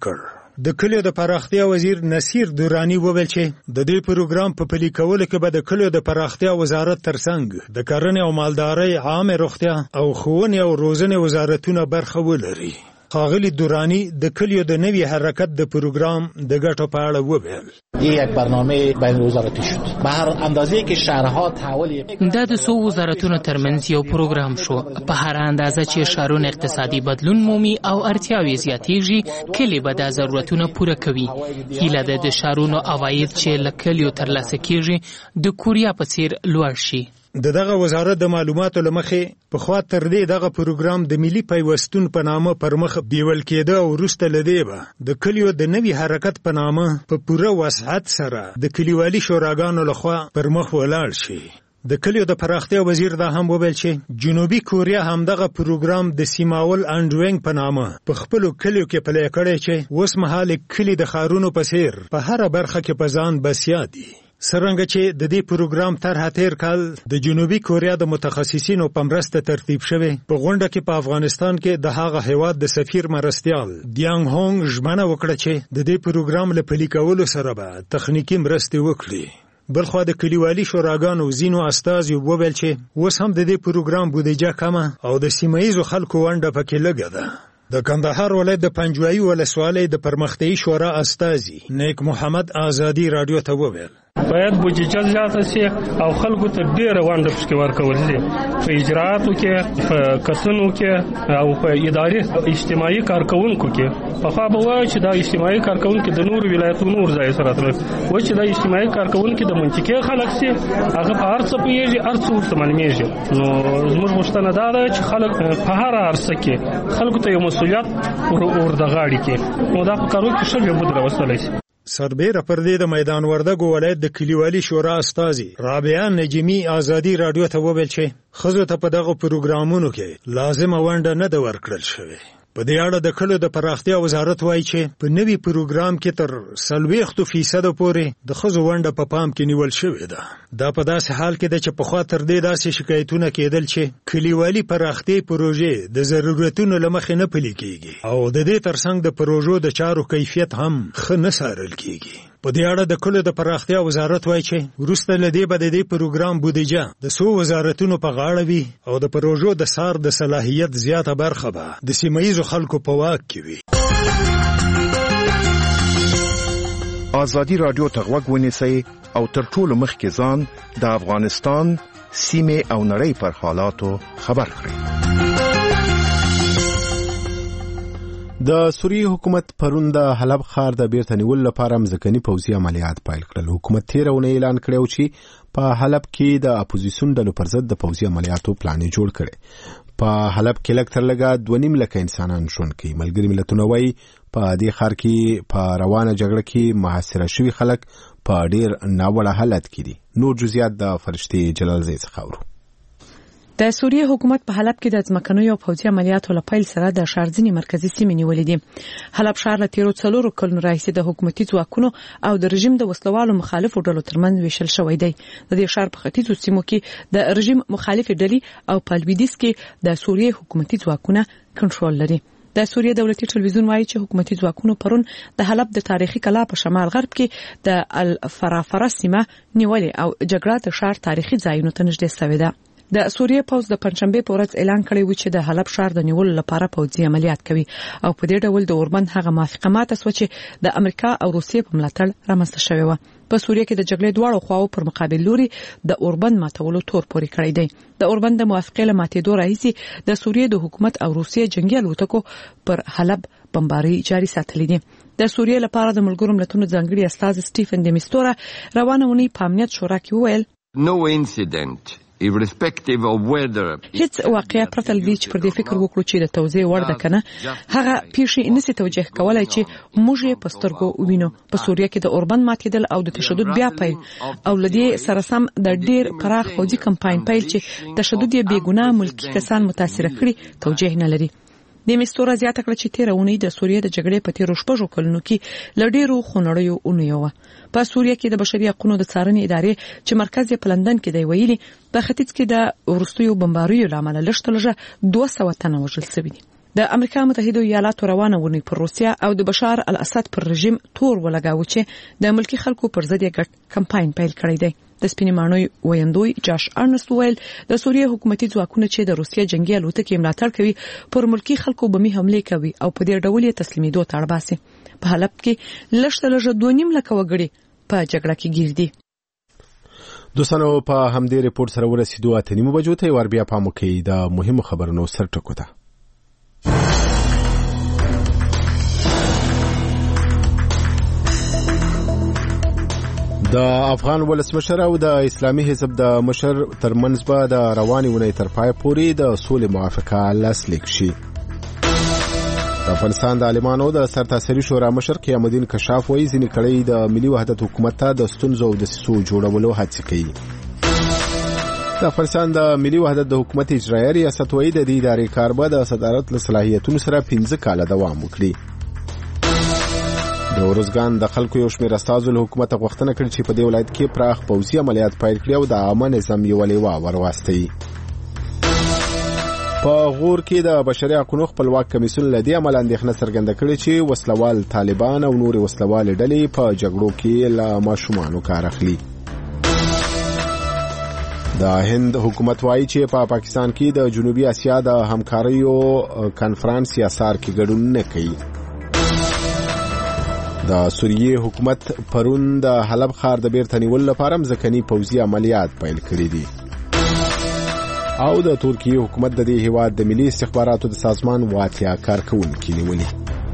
د کلیو د پراختیا وزیر نصیر دورانی وویل چې د دې پروګرام په پلي کولو کې به د کلیو د پراختیا وزارت ترڅنګ د کرنې او مالدارۍ، عامه روغتیا او ښوونې او روزنې وزارتونه برخه ولري. ښاغلي دورانی د کلیو د نوي حرکت د پروګرام د ګټو په اړه وویل. یک برنامه بین وزارتی شد. به هر اندازه که شهرها تحول دا د څو وزارتونو ترمنځ یو پروګرام شو. په هر اندازه چې ښارونه اقتصادي بدلون مومي او اړتیاوې زیاتېږي، کلی به دا ضرورتونه پوره کوي. هیله ده د ښارونو عواید چې له کلیو ترلاسه کېږي د کوریا په څېر لوړ شي. د دغه وزارت د معلوماتو لمخې په خوا تر دې دغه پروګرام د ملي پیوستون په نامه پر مخ بیول کېده او وروسته له دې به د کلیو د نوي حرکت په نامه په پوره وسعت سره د کلیوالي شوراګانو لخوا پر مخ ولاړ شي. د کلیو د پراختیا وزیر دا هم وویل چې جنوبي کوریا هم دغه پروګرام د سیماول انډوینګ په نامه په خپلو کلیو کې پلی کړی چې اوس مهال کلي د ښارونو په څېر په هره برخه کې په ځان بسیا دي. څرنګه چې د دې پروګرام طرحه تیر کال د جنوبي کوریا د متخصصینو په مرسته ترتیب شوی، په غونډه کې په افغانستان کې د هغه هیواد د سفیر مرستیال دیانګ هونګ ژمنه وکړه چې د دې پروګرام له پلي کولو سره به تخنیکي مرستې وکړي. بلخوا د کلیوالي شوراګانو ځینو استازي وویل چې اوس هم د دې پروګرام بودیجه کمه او د سیمه ییزو خلکو ونډه پکې لږه ده. د کندهار ولایت د پنجوایي ولسوالۍ د پرمختیایي شورا استازي نیک محمد آزادي رادیو ته وویل باید بودیجه زیاته شي او خلکو ته ډېره ونډه پکې ورکول شي، په اجرااتو کې، په کسونو کې او په اداري اجتماعي کارکونکو کې. پخوا به وایي چې دا اجتماعي کارکونکي د نورو ولایتونو نور ځای سره تلل، و چې دا اجتماعي کارکونکي د منطقې خلک شي، هغه په هر څه پوهېږي، هر څه ورته معلومېږي. نو زموږ غوښتنه دا ده چې خلک په هر عرصه کې خلکو ته یو مسؤلیت ور د غاړې کې، نو دا په کارو کې ښه بهبود راوستلی شي. سربیره پر دې د میدان وردګو ولایت د کلیوالي شورا استازي رابعه نجمی آزادي رادیو ته وویل چې ښځو ته په دغه پروګرامونو کې لازمه ونډه نه ده ورکړل شوې. په دې اړه د کلیو د پراختیا وزارت وایي چې په نوي پروګرام کې تر څلوېښتو فیصده پورې د ښځو ونډه په پام کې نیول شوې ده. دا په داسې حال کې ده چې پخوا تر دې داسې شکایتونه کېدل چې کلیوالي پراختیا پروژې د ضرورتونو له مخې نه پلي کېږي او د دې ترڅنګ د پروژو د چارو کیفیت هم ښه نه څارل کېږي. په دې اړه د کلیو د پراختیا وزارت وایي چې وروسته له دې به د دې پروګرام بودیجه د څو وزارتونو په غاړه وي او د پروژو د څار د صلاحیت زیاته برخه به د سیمه ییزو خلکو په واک کې وي. آزادي رادیو ته غوږ ونیسئ او تر ټولو مخکې ځان د افغانستان، سیمې او نړۍ پر حالاتو خبر کړئ. د سوریې حکومت پرون د حلب ښار د بیرته نیولو لپاره مځکني پوځي عملیات پیل کړل. حکومت تېره اونۍ اعلان کړی چې په حلب کې د اپوزیسیون ډلو پر ضد د پوځي عملیاتو پلان جوړ کړي. په حلب کې لږ تر لږه دوه نیم لکه انسانان ژوند کوي. ملګري ملتونه وایي په دې ښار کې په روانه جګړه کې محاصره شوي خلک په ډېر ناوړه حالت کې دي. نور جزئیات د فرشتې جلالزی څخه اورو. د سوریې حکومت په حلب کې د ځمکنیو پوځي عملیاتو لپاره سره د ښار ځینې مرکزي سیمې نیولې دي. حلب ښار له تیرو څلورو کلونو راهیسې د حکومتي ځواکونو او د رژیم د وسلوالو مخالفو ډلو ترمنځ ویشل شوی دی. د دې ښار په ختیځو سیمو کې د رژیم مخالفې ډلې او په لویدیځ کې د سوریې حکومتي ځواکونه کنټرول لري. د سوریې دولتي ټلویزیون وایي چې حکومتي ځواکونو پرون د حلب د تاریخي کلا په شمال غرب کې د الفرافره سیمه نیولې او جګړه د ښار تاریخي ځایونو ته نږدې شوې ده. د سوریې پوځ د پنځشنبه په ورځ اعلان کړی و چې د حلب ښار د نیولو لپاره پوځي عملیات کوي او په دې ډول د اوربند هغه موافقه ماته شو چې د امریکا او روسیې په ملاتړ رامنځته شوی و. په سوریې کې د جګړې دواړو خواو پر مقابل لوري د اوربند ماتولو تور پوري کړی دی. د اوربند د موافقې له ماتېدو راهیسې د سوریې د حکومت او روسیې جنگي الوتکو پر حلب بمباري جاري ساتلې دي. د سوریې لپاره د ملګرو ملتونو ځانګړي استاذ سټیفن دمیستورا روانه ونی په امنیت شورا کې وویل No incident irrespective of whether هیڅ واقعیا پرته لدی چې پر دې فکر وکړو چې د توزیع وړ ده کنه هغه پیښې نسی توجیه کولای چې موږ یې پسترګو وینو. په سوریه کې د اوربند ماتیدل او د تشدد بیا پیل او لدی سره سم د ډیر پراخ فوجي کمپاین پیل چې تشدد یې بیګناه ملکی کسان متاثر کړي توجیه نه لري. د مستوره زیاته کړ چې تیر اونۍ د سوریې د جګړې په تیرو شپږو کلونو کې لډیرو خونړیو اونیو په سوریه کې د بشري حقوقو د څارنې ادارې چې مرکز یې په لندن کې دی ویلي په ختیځ کې د ورستیو بمباریو لامل لږ تر لږه دوه سوه تنه وژل شوي دي. د امریکا متحده ایالاتو روانه ونی پر روسیا او د بشار الاسد پر رژیم تور ولګاوه چې د ملکی خلکو پر ضد یې ګډ کمپاین پیل کړی دی. د سپینې ماڼۍ ویندوی جاش ارنست ویل د سوریه حکومتي ځواکونه چې د روسیا جنگي الوتکې ملاتړ کوي پر ملکی خلکو بمي حمله کوي او په دې ډول یې تسلیمیدو ته اړ باسي. په حلب کې لږ لږ دوه نیم لک وګړي په جګړه کې گیر دي. دوستانو په همدې ریپورت سره ورسېدو اته نیمو بجو ته ور بیا پام وکړئ د مهمو خبرونو سرټکو ته. د افغان ولسمشر او د اسلامي حزب د مشر ترمنځ به د رواني ونې تر پای پورې د سولې موافقه لاسلیک شي. د افغانستان د عالمانو د سرتاسري شورا مشر قیام الدین کشاف وایي ځینې کړۍ د ملي وحدت حکومت ته د ستونزو او د سیسو جوړولو هڅې کوي. د افغانستان د ملي وحدت د حکومت اجرایي ریاست وایي د دې ادارې کار به د صدارت له صلاحیتونو سره پنځه کاله دوام وکړي. د ورزګان د خلکو یو شمېر استازو له حکومت غوښتنه کړې چې په دې ولایت کې پراخ پوځي عملیات پیل کړي او د عامه نظام یوه لیوه ورواستوي. په غور کې د بشري حقوقو خپلواک کمیسیون له دې امله اندېښنه څرګنده کړې چې وسلوال طالبان او نورې وسلوالې ډلې په جګړو کې له ماشومانو کار اخلي. د هند حکومت وایي چې په پاکستان کې د جنوبي اسیا د همکاریو کانفرنس یا سار کې ګډون نه کوي. د سوریې حکومت پرون د حلب ښار د بیرته نیولو لپاره ځمکني پوځي عملیات پیل کړي دي. او د ترکیې حکومت د دې هیواد د ملي استخباراتو د سازمان واتیا کارکونکي نیولي.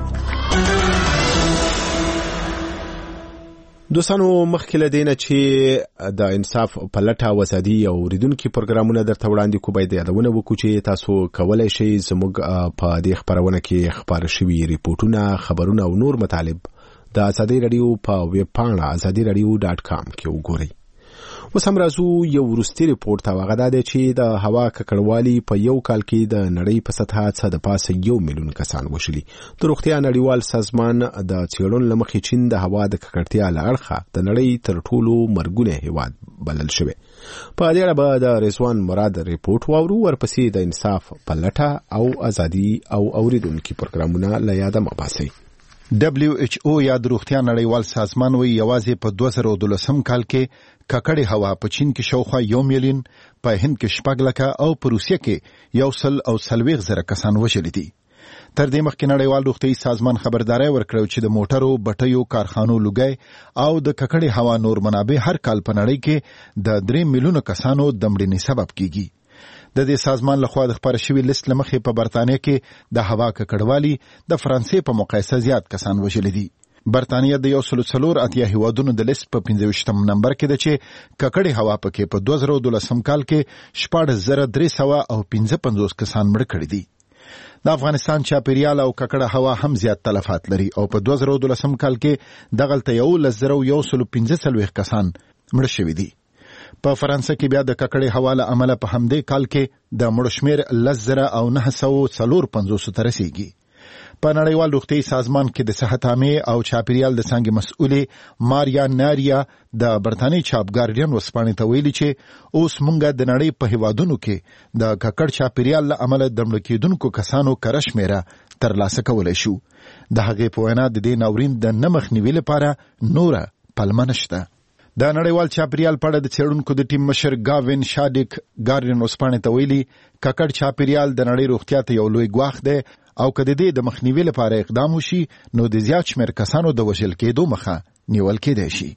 دوستانو مخکې له دې نه چې د انصاف په لټه او ازادي او اوریدونکو پروګرامونه درته وړاندې کوو باید یادونه وکړو چې تاسو کولای شئ زموږ په دې خبرونه کې خبر شوي ریپورتونه خبرونه او نور مطالب د ازادي رادیو په ویب پاڼه ازادي رادیو ډاټ کام کې وګورئ. اوس هم راځو یو وروستي ریپورت ته. هغه دا دی چې د هوا ککړوالي په یو کال کې د نړۍ په سطحه څه د پاسه یو میلیون کسان وشلي. د روغتیا نړیوال سازمان د څېړنو له مخې چین د هوا د ککړتیا له اړخه د نړۍ تر ټولو مرګونه هیواد بلل شوی. په دې اړه به د رضوان مراد ریپورت واورو. ورپسې د انصاف په لټه او ازادي او اوریدونکو پروګرامونه له یاده مه باسئ. دبلیو ایچ او یا د روغتیا نړیوال سازمان وایي یوازې په دوه زره دولسم کال کې ککړې هوا په چین کې شاوخوا یو میلیون، په هند کې شپږ لکه او په روسیه کې یو سل او څلوېښت زره کسان وژلي دي. تر دې مخکې نړیوال روغتیايي سازمان خبرداری ورکړو چې د موټرو، بټیو، کارخانو لوګي او د ککړې هوا نور منابع هر کال په نړۍ کې د درې میلیونو کسانو د مړینې سبب کیږي. د دې سازمان لخوا د خبر شوی لیست لمخې په برتانیه کې د هوا ککړوالي د فرانسې په مقایسه زیات کسان وژلي دي. برتانیه د یو سل څلور اتیا هیوادونو د لیست په پنځه ویشتم نمبر کې ده چې ککړې هوا پکې په دوه زره دولسم کال کې شپاړس زره درې سوه او پنځه پنځوس کسان مړه کړي دي. د افغانستان چاپیریال او ککړه هوا هم زیات تلفات لري او په دوه زره دولسم کال کې دغلته یولس زره یو سل پنځه څلوېښت کسان مړه شوي دي. په فرانسه کې بیا د ککړې هوا له امله په همدې کال کې د مړو شمېر لس زره او نهه سوه څلور پنځوسو ته رسیږي. په نړیوال روغتیايي سازمان کې د صحت عامې او چاپیریال د څانګې مسؤلې ماریا ناریا د برتانیې چاپ ګارډین ورځپاڼې ته ویلي چې اوس موږ د نړۍ په هیوادونو کې د ککړ چاپیریال له امله د مړه کېدونکو کسانو کره شمېره ترلاسه کولی شو. د هغې په وینا د دې ناورین د نه مخنیوي لپاره نوره پلمه نشته. د نړیوال چاپیریال په اړه د څېړونکو د ټیم مشر گاوین شاډیک ګارډین ورځپاڼې ته ویلي ککړ چاپیریال د نړۍ روغتیا ته یو لوی ګواښ دی او که د دې د مخنیوي لپاره اقدام وشي نو د زیات شمېر کسانو د وژل کېدو مخه نیول کېدای شي.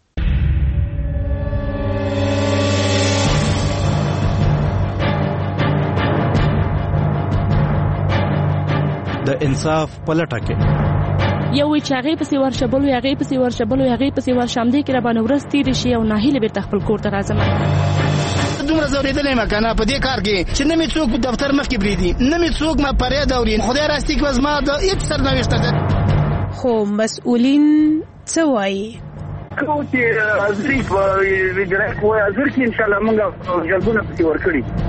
د انصاف په لټه کې یو وی چې هغې پسې ورشه بل وی هغې پسې ورشه بل وی هغې پسې ورشه همدې کې راباندې ورځ تېرې شي او ناهیله بېرته خپل کور ته راځم. دومره ځورېدلی یم که نه په دې کار کې چې نه مې څوک دفتر مخکې پرېږدي، نه مې څوک ما فریاد اوري. خدای راستي کې به زما د هېڅ سرنوشته ده. خو مسؤلین څه وایي؟ کوم چې حاضري په ویډرک وایي حاضر کې انشاءالله موږ جلبونه پسې ورکړي.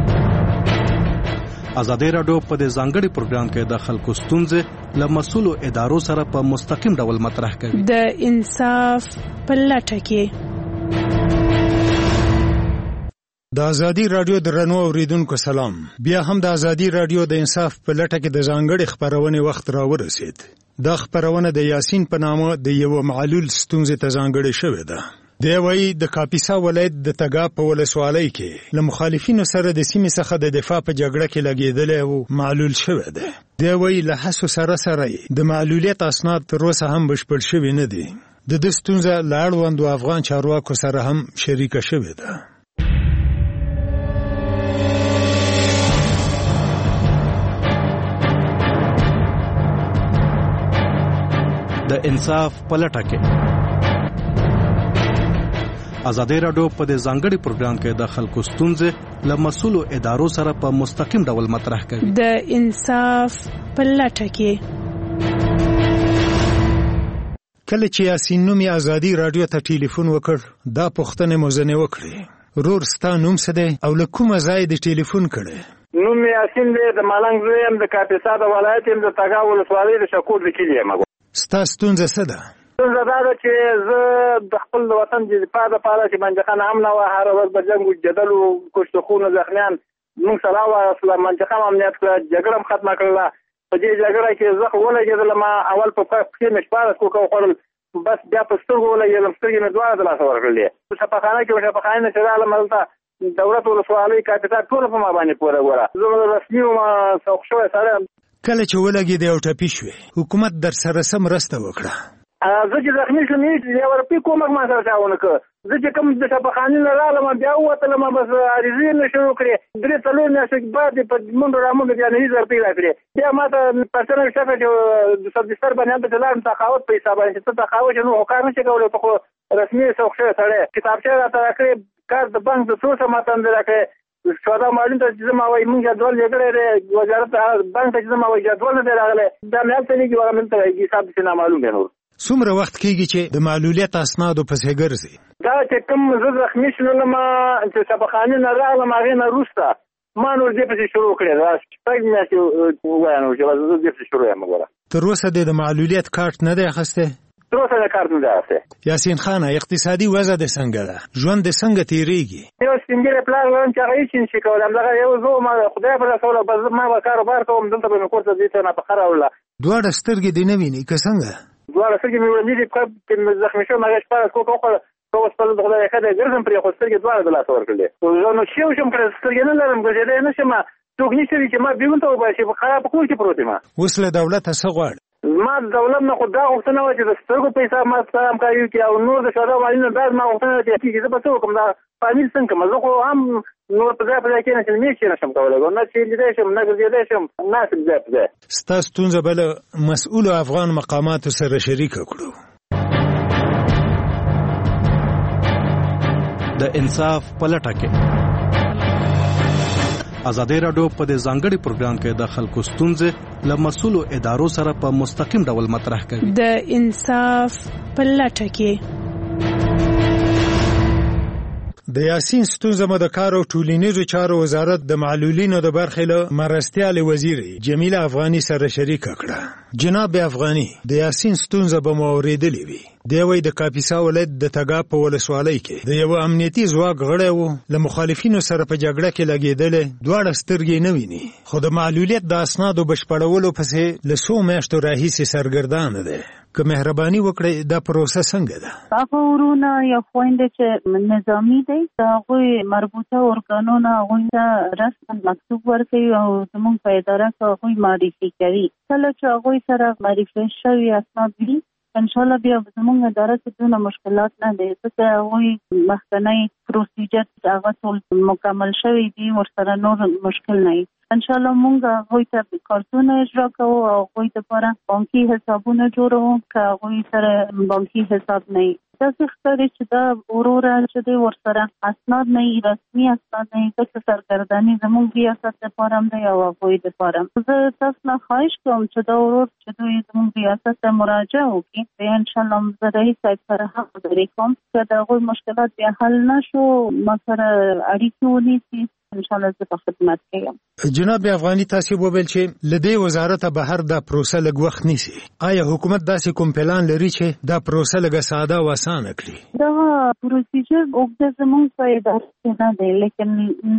ازادي راډیو په دې ځانګړي پروګرام کې د خلکو ستونزې له مسؤلو ادارو سره په مستقیم ډول مطرح کوي. د انصاف په لټه کې د ازادي رادیو درنو اوریدونکو سلام. بیا هم د ازادي رادیو د انصاف په لټه کې د ځانګړي خبرونې وخت راورسید. دا خبرونه د یاسین په نامه د یو معلول ستونزې ته ځانګړې شوې ده. دی وایي د کاپیسا ولایت د تګاب په ولسوالۍ کې له مخالفینو سره د سیمې څخه د دفاع په جګړه کې لګېدلی او معلول شوی دی. دی وایي له هڅو سره سره د معلولیت اسناد تر اوسه هم بشپړ شوي نه دي. د دې ستونزه له اړوندو افغان چارواکو سره هم شریکه شوې ده. د انصاف پلټه کې ازادي رادیو په دې ځانګړي پروګرام کې د خلکو ستونزې له مسؤلو ادارو سره په مستقیم ډول مطرح کوي. د انصاف پلټه کې کله چې یاسین نومي ازادي رادیو ته ټلیفون وکړ، دا پوښتنه مو ځنې وکړې: رور ستا نوم څه دی او له کومه ځای د ټلیفون کړې؟ نوم یاسین دی، د مالنګ زوی یم، د کاپیسا د ولایت یم، د تګاب ولسوالۍ د شکور د کلي یم. ستا ستونزه څه ده؟ ستونزه دا ده چې زه د خپل وطن د دفاع دپاره چې منطقه نه امنه وه، هره ورځ به جنګ و، جدل و، کشتخونه، زخمیان موږ سره واخله، منطقه م امنیت کړه، جګړه م ختمه کړله. په دې جګړه کې زه ولګېدلم، اول په پښې مې شپاړس کوکه وخوړل، بس بیا په سترګو ولګېدم، سترګې مې دواړه د لاسه ورکړلې. په شفاخانه کې و، شفاخانې نه چې راغلم هلته دولت ولسوالۍ کاپیسا ټوله په ما باندې پوره ګوره. زه رسمي وم، سوق شوی سړی. کله چې ولګېدې او ټپي شوې، حکومت در سره څه مرسته وکړه؟ زه چې زخمي شوم یو روپۍ کومک ما سره چا ونه کړ. زه چې کوم د شفاخانې نه راغلم بیا ووتلم، بس عریضې مې شروع کړې. درې څلور میاشتې بعد په منډو رامنډو بیا نهیز روپۍ راکړې. بیا ما ته پرسنل شفه چې د سبزیستر باندې هلته چې لاړم تقاوت په حساب باندې چې ته تقاوت چې نو خو کار نشي کولی، ته خو رسمي سوق شوی سړی. کتابچه راته راکړې، کار د بانک د څو څه ما ته راکړې. سودا معلوم ته چې زما وایي مونږ جدول لګړی دی، وزارت بانک ته چې زما وایي جدول نه دی راغلی، دا مې هلته لیکي، هغه مې ته حساب چې نامعلوم دی. نور څومره وخت کېږي چې د معلولیت اسنادو پسې ګرځې؟ دا چې کوم زه زخمي شولم چې شفاخانې نه راغلم، هغې نه وروسته ما نور دې پسې شروع کړې. دا شپږ میاشتې ووایه نو چې زه دې پسې شروع یم. ګوره تر اوسه دې د معلولیت کارت نه دی اخیستی؟ تر اوسه د کارت نه دی اخیستی. یاسین خانه، اقتصادي وضع دې څنګه ده؟ ژوند دې څنګه تېرېږي؟ یو سپین ږیری پلار لرم چې هغه هېڅ نشي کولی. همدغه یو زه وم، خدای په رسوله، بس ما به کاروبار کوم، دلته به مې کور ته ځي ته نفقه راوړله. دواړه سترګې دې نه ویني که څنګه؟ دواړه سترګې مې وړاندې دي، پښه کې مې زخمي شوم، هغې شپاړس کوکه وخوړه. که اوس په خدای ښه دی ګرځم پرې، خو سترګې دواړه د لاسه ورکړلې. زه نو شی وشم کړی، سترګې نه لرم، ګرځېدی نه شم، څوک نشته دي چې ما بیرون ته وباسي، خراب په کور کې پروت یم. اوس له دولته څه غواړې؟ ما د دولت نه خو دا غوښتنه وه چې د سترګو په حساب ما سره همکاري وکړي، او نور د شهدا معلولینو دا زما غوښتنه ده چې زه به څه وکړم، دا فامیل څنګه کړم. زه خو هم نور په ځای په ځای کېناستل مې هېڅ نشم کولی، نه چېرېدی شم، نه ګرځېدی شم، ناست ځای په ځای. ستا ستونزه به له مسؤلو افغان مقاماتو سره شریکه کړو. د انصاف پلټه کې ازادي رادیو په دې ځانګړي پروګرام کې د خلکو ستونزې له مسؤلو ادارو سره په مستقیم ډول مطرح کوي. د انصاف پلټه کې د یاسین ستونزه مو د کار او ټولنیزو چارو وزارت د معلولینو د برخې له مرستیال وزیر جمیله افغاني سره شریکه کړه. جناب افغاني، د یاسین ستونزه به مو اورېدلې وي. دی وایي د کاپیسا ولایت د تګاب په ولسوالۍ کې د یو امنیتي ځواک غړی و، له مخالفینو سره په جګړه کې لګېدلی، دواړه سترګې نه ویني، خو د معلولیت د اسنادو بشپړولو پسې له څو میاشتو راهیسې سرګردانه دی. که مهرباني وکړئ دا پروسه څنګه ده؟ هغه ورونه یا خویندې چې نظامي دی، د هغوی مربوطه ارګانونه هغوی ته رسما مکتوب ورکوي او زموږ په اداره کې هغوی معرفي کوي. کله چې هغوی سره معرفي شوي اسناد وي، انشاءالله بیا زموږ اداره کې دونه مشکلات نه دی، ځکه هغوی مخکنی پروسیجر هغه ټول مکمل شوی دي، ورسره نور مشکل نه وي. انشاءالله مونږ هغوی ته کارتونه اجرا کوو او هغوی دپاره بانکي حسابونه جوړوو که هغوی سره بانکي حساب نه وي. داسې ښکاري چې دا وروره چې دی ورسره اسناد نه وي، رسمي اسناد نه وي، ځکه سرګرداني زموږ ریاست دپاره هم دی او هغوی دپاره هم. زه تاسو نه خواهش کوم چې دا ورور چې دوی زموږ ریاست ته مراجعه وکړي، بیا انشاءالله زه رئیس صاحب سره هم خبرې کوم که د هغوی مشکلات بیا حل نه شو، ما سره اړیکې ونیسي ان شاء الله زه په خدمت کې یم. جناب افغاني تاسو وویل چې لدې وزارت بهر دا پروسه لږ وخت نیسي. آیا حکومت داسې کوم پلان لري چې دا پروسه لږ ساده او اسانه کړي؟ دا پروسیجر اوږده زموږ په اداره کې نه دی، لیکن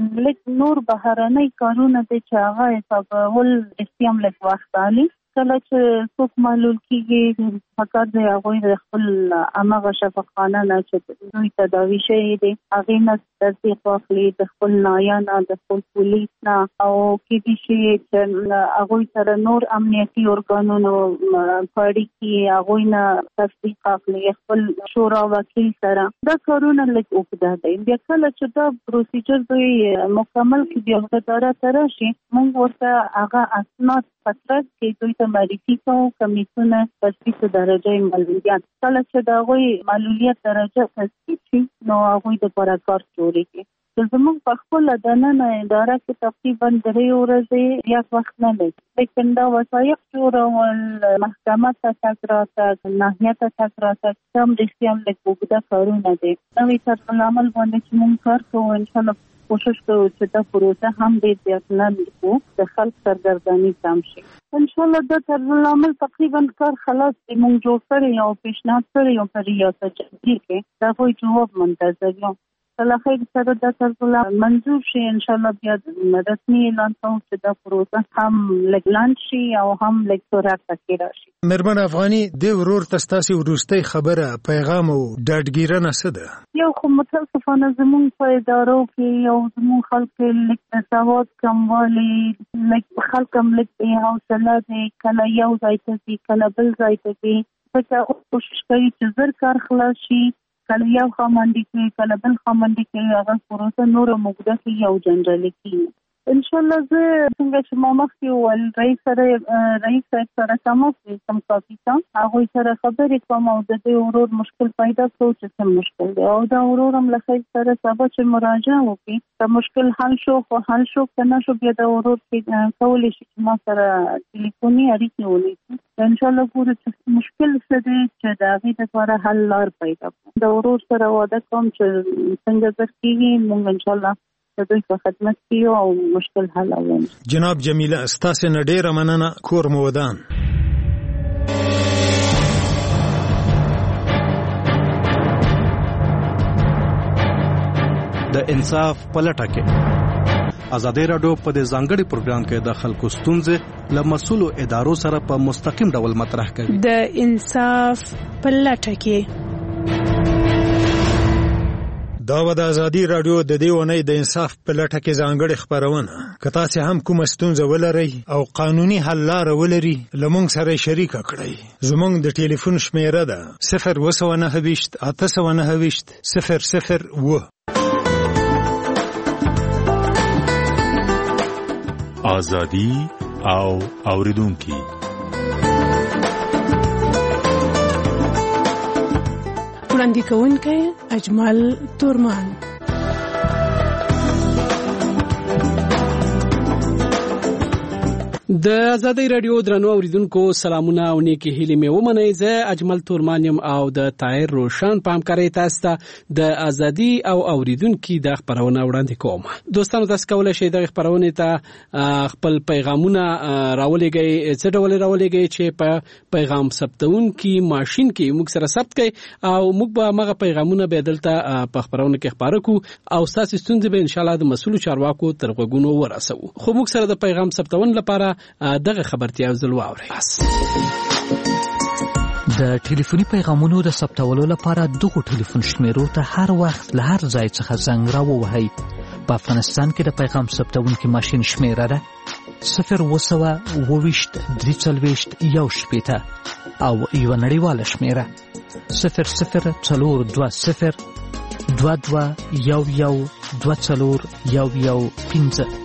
لږ نور بهرنۍ کارونه دي چې هغه حسابول استیم لږ وخت اخلي. کله چې څوک معلول کېږي فقط د هغوی د خپل هماغه شفاخانه نه چې دوی تداوي شوي دي هغې نه تصدیق واخلي، د خپل نایه نه، د خپل پولیس نه، او کېدای شي چې هغوی سره نور امنیتي ارګانونو په اړیکې هغوی نه تصدیق اخلي، خپل شورا وکیل سره. دا کارونه لږ اوږده دی. بیا کله چې دا پروسیجر دوی مکمل کړي بیا اداره ته راشي، موږ ورته هغه اسناد پترک کې دوی ته معرفي کوو، کمیسیون تثبیت درجه معلولیت. کله چې د هغوی معلولیت درجه تثبیت شي نو هغوی دپاره کار جوړېږي. زموږ په خپله دننه اداره کې تقریبا درې ورځې زیات وخت نه لري، لیکن دا وثایق جوړول، محکمه ته تګ راتګ، ناحیه ته تګ راتګ هم رښتیا هم لږ اوږده کارونه دي. نوې طرزالعمل باندې چې موږ کار کوو انشاءالله کوشش کوو چې دا پروسه هم ډېر زیات نه کړو، د خلک سرګرداني کم شي. انشاءالله دا طرزالعمل تقریبا کار خلاص دی، موږ جوړ کړی او پیشنهاد کړی او په ریاست جمهوري کې د هغوی جواب منتظر یم. کله خیر سره دا طرزالعمل منظور شي انشاءالله بیا رسمي اعلان کوو چې دا پروسه هم لږ لنډ شي او هم لږ سرعت پکې راشي. مېرمن افغاني د ورور ته ستاسې وروستۍ خبره، پیغام او ډاډګیرنه څه ده؟ یو خو متاسفانه زموږ په ادارو کې یو زموږ خلک لږ د سواد کموالی، لږ خلک هم لږ بې حوصله دي، کله یو ځای ته ځي کله بل ځای ته ځي، ځکه کوشش کوي چې زر کار خلاص شي، کله یو خامنډي کوي کله بل خامنډي کوي، هغه پروسه نوره موږده کوي او جنجالي کوي. انشاءالله زه څنګه چې ما مخکې وویل رئیس سره رئیس صاحب سره تماس کوم کاپیټان هغوی سره خبرې کوم او د دې ورور مشکل پیدا کړو چې څه مشکل دی، او دا ورور هم له خیر سره سبا چې مراجعه وکړي که مشکل حل شو خو حل شو که نه شو بیا د ورور کولی شي چې ما سره ټلیفوني اړیکې ونیسي. انشاءالله ګورو چې مشکل څه دی چې د هغې دپاره حل لار پیدا کړو. د ورور سره واده کوم چې څنګه زر کېږي موږ انشاءالله د دوی په خدمت کې او مشکل حلوو. جناب جمیله ستاسې نه ډېره مننه. کور مو ودان. د انصاف په لټه کې ازادي راډیو په دې ځانګړي پروګرام کې د خلکو ستونزې له مسؤلو ادارو سره په مستقیم ډول مطرح کوي. د انصاف په لټه کې دا و د ازادي راډیو د دې ونې د انصاف په لټه کې ځانګړې خبرونه. که تاسو هم کومه ستونزه ولرئ او قانوني حل لار ولرئ لمونږ سره شریک کړئ. زمونږ د ټلیفون شمیره ده صفر اوه سوه نهه ویشت اته سوه نهه ویشت صفر صفر اوه. ازادي او اوریدونکي وړاندې کوونکی اجمل تورمان. د ازادي رادیو درنو اوریدونکو سلامونه او نیکی هیلې مې ومنئ. زه اجمل تورمان یم او د طاهر روشن په همکارۍ تاسو ته د ازادي او اوریدونکو د خبرونه وړاندې کوم. دوستانو تاسو کولای شئ د خبرونه ته خپل پیغامونه راولېږئ، څه ډول راولېږئ چې په پیغام ثبتونکو ماشين کې موږ سره ثبت کړئ او موږ به هغه پیغامونه به دلته په خبرونه کې خبرو کو او تاسو ستونزې به ان شاء الله د مسؤل چارواکو تر غوږونو ورسو. خو موږ سره د پیغام ثبتون لپاره دغه خبرتیا وزل واوري. د ټلیفوني پیغامونو د ثبتولو لپاره دغه ټلیفون شمیرو ته هر وخت له هر ځای څخه زنګ راووهئ. په افغانستان کې د پیغام ثبتونکو ماشين شمیره ده صفر اوه سوه اوه ویشت درې څلوېښت یو شپېته او یوه نړیواله شمیره صفر صفر څلور دوه صفر دوه دوه یو یو دوه څلور یو یو پنځه.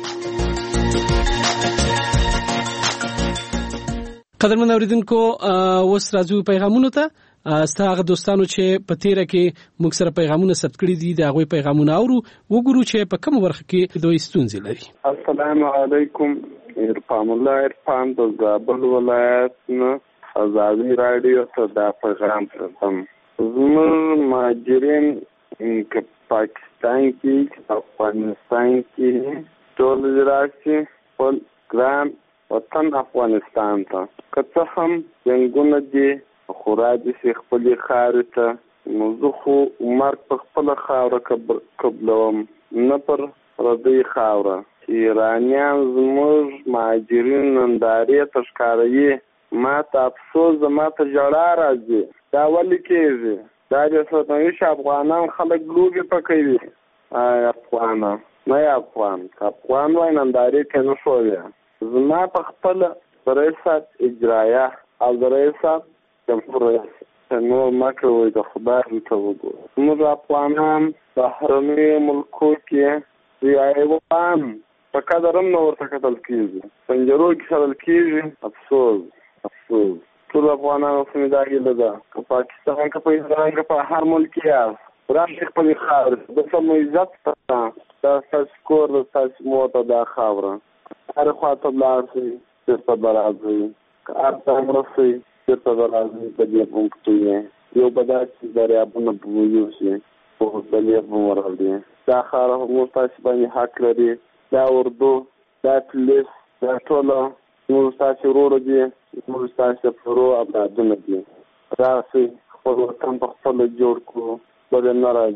قدرمن اوریدونکو اوس راځو پیغامونو ته. ستاسو دوستانو چې په تیره کې موږ سره پیغامونه ثبت کړي دي د هغوی پیغامونه اورو وګورو چې په کوم برخه کې دوی ستونزې لري. السلام علیکم. عرفان الله عرفان د زابل ولایت نه ازادي راډیو ته دا پیغام ترسم. زموږ مهاجرین که پاکستان کې افغانستان کې ټول راشي خپل ګران وطن افغانستان ته که څه هم جنګونه دي خو راځي چې خپلې خاورې ته نو زه خو مرګ په خپله خاوره قبلوم نه پر پردۍ خاوره چې ایرانیان زموږ مهاجرین نندارې ته ښکاروي ما ته افسوس زما ته ژړا راځي دا ولې کېږي دا د سرنوشت افغانان خلک لوبې پکوي افغانه نه افغان افغان وای نندارې کې نه شوې زما په خپله د ریاست اجرایه او د ریاست جمهور رئیس نور مه کوئ د خدای ته وګورئ زموږ افغانان بهرنیو ملکو کې د حیوان په قدر هم نه ورته کتل کېږي پنجرو کې ساتل کېږي افسوس افسوس ټول افغانانو سمې دا هیله ده که پاکستان که په ایران که په هر ملک یاست راشئ خپلې خاورې د سمو عزت ته دا ستاسو کور ده ستاسو مور ته دا خاوره هرې خوا ته لاړ شئ چېرته به راځئ که هر څه هم رسئ چېرته به راځئ په دې پونکټو یې یو به داسې دریابونه به یوسي خو بلې به ورغلي دا خاوره موږ تاسې باندې حق لري دا اردو دا پولیس دا ټوله موږ ستاسې وروره دي موږ ستاسې پرو اولادونه دي راسئ خپل وطن په خپله جوړ کړو بل یې نه را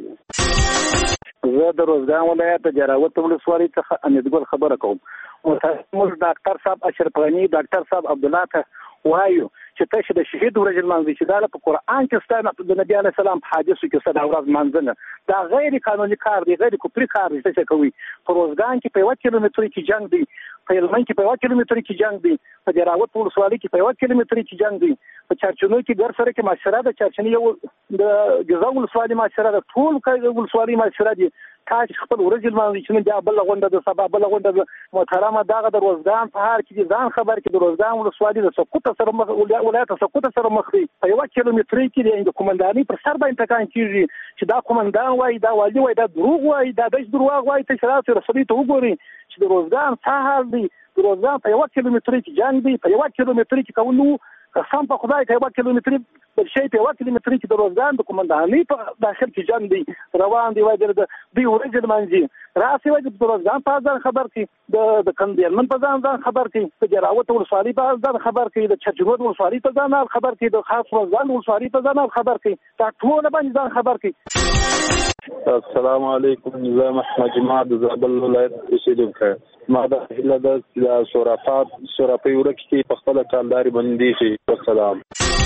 جوړوي زه د روزګان ولایت د جراوت ولسوالۍ څخه امیدګل خبره کوم موږ ډاکټر صاحب اشرف غني ډاکټر صاحب عبدالله ته وایو چې تاسو د شهید ورځ لمانځئ چې دا په قرآن کې ستاسو د نبی علیه السلام په حدیثو کې څه دا ورځ لمانځنه دا غیر قانوني کار دی غیر کفري کار دی چې کوي په روزګان کې په یو کیلومتر کې جنگ دی په هلمند کې په یو کیلومتر کې جنگ دی په جراوت ولسوالۍ کې په یو کیلومتر کې جنگ دی په چارچنو کې ګر سره کې معاشره د چارچنی یو د جزا ولسوالۍ معاشره د ټول کې ولسوالۍ معاشره دي تاسو خپل ورځ لمانځئ چې بیا بل غونډه د سبا بل غونډه د محترمه دغه د روزګان په هر کې ځان خبر کې د روزګان ولسوالۍ د سقوط سره مخ ولایت سقوط سره مخ دی په یو کیلومتر کې د کومنداني پر سر باندې تکان کیږي چې دا کومندان وای دا والی وای دا دروغ وای دا د دروغ وای ته شرایط رسمي ته وګوري چې د روزګان څه حال دی د روزګان په یو کیلومتر کې جنگ دی په یو کیلومتر کې کومو قسم په خدای ته یو کیلومتر په شی په یو کیلومتر کې د روزګان د کومنداني په داخل کې جنگ دی روان دی وای د دی ورځ لمانځي راسي وای د روزګان په ځان خبر کی د د کندیرمن په ځان ځان خبر کی د جراوت ولسوالۍ په ځان خبر کی د چرچنود ولسوالۍ په ځان خبر کی د خاص روزګان ولسوالۍ په ځان خبر کی دا ټول باندې ځان خبر کی السلام علیکم نظام احمد جماع د زابل ولایت اوسیدونکی ما د هیله ده چې د شرافات شرافي ورکې کې په خپله کانداري باندې شي والسلام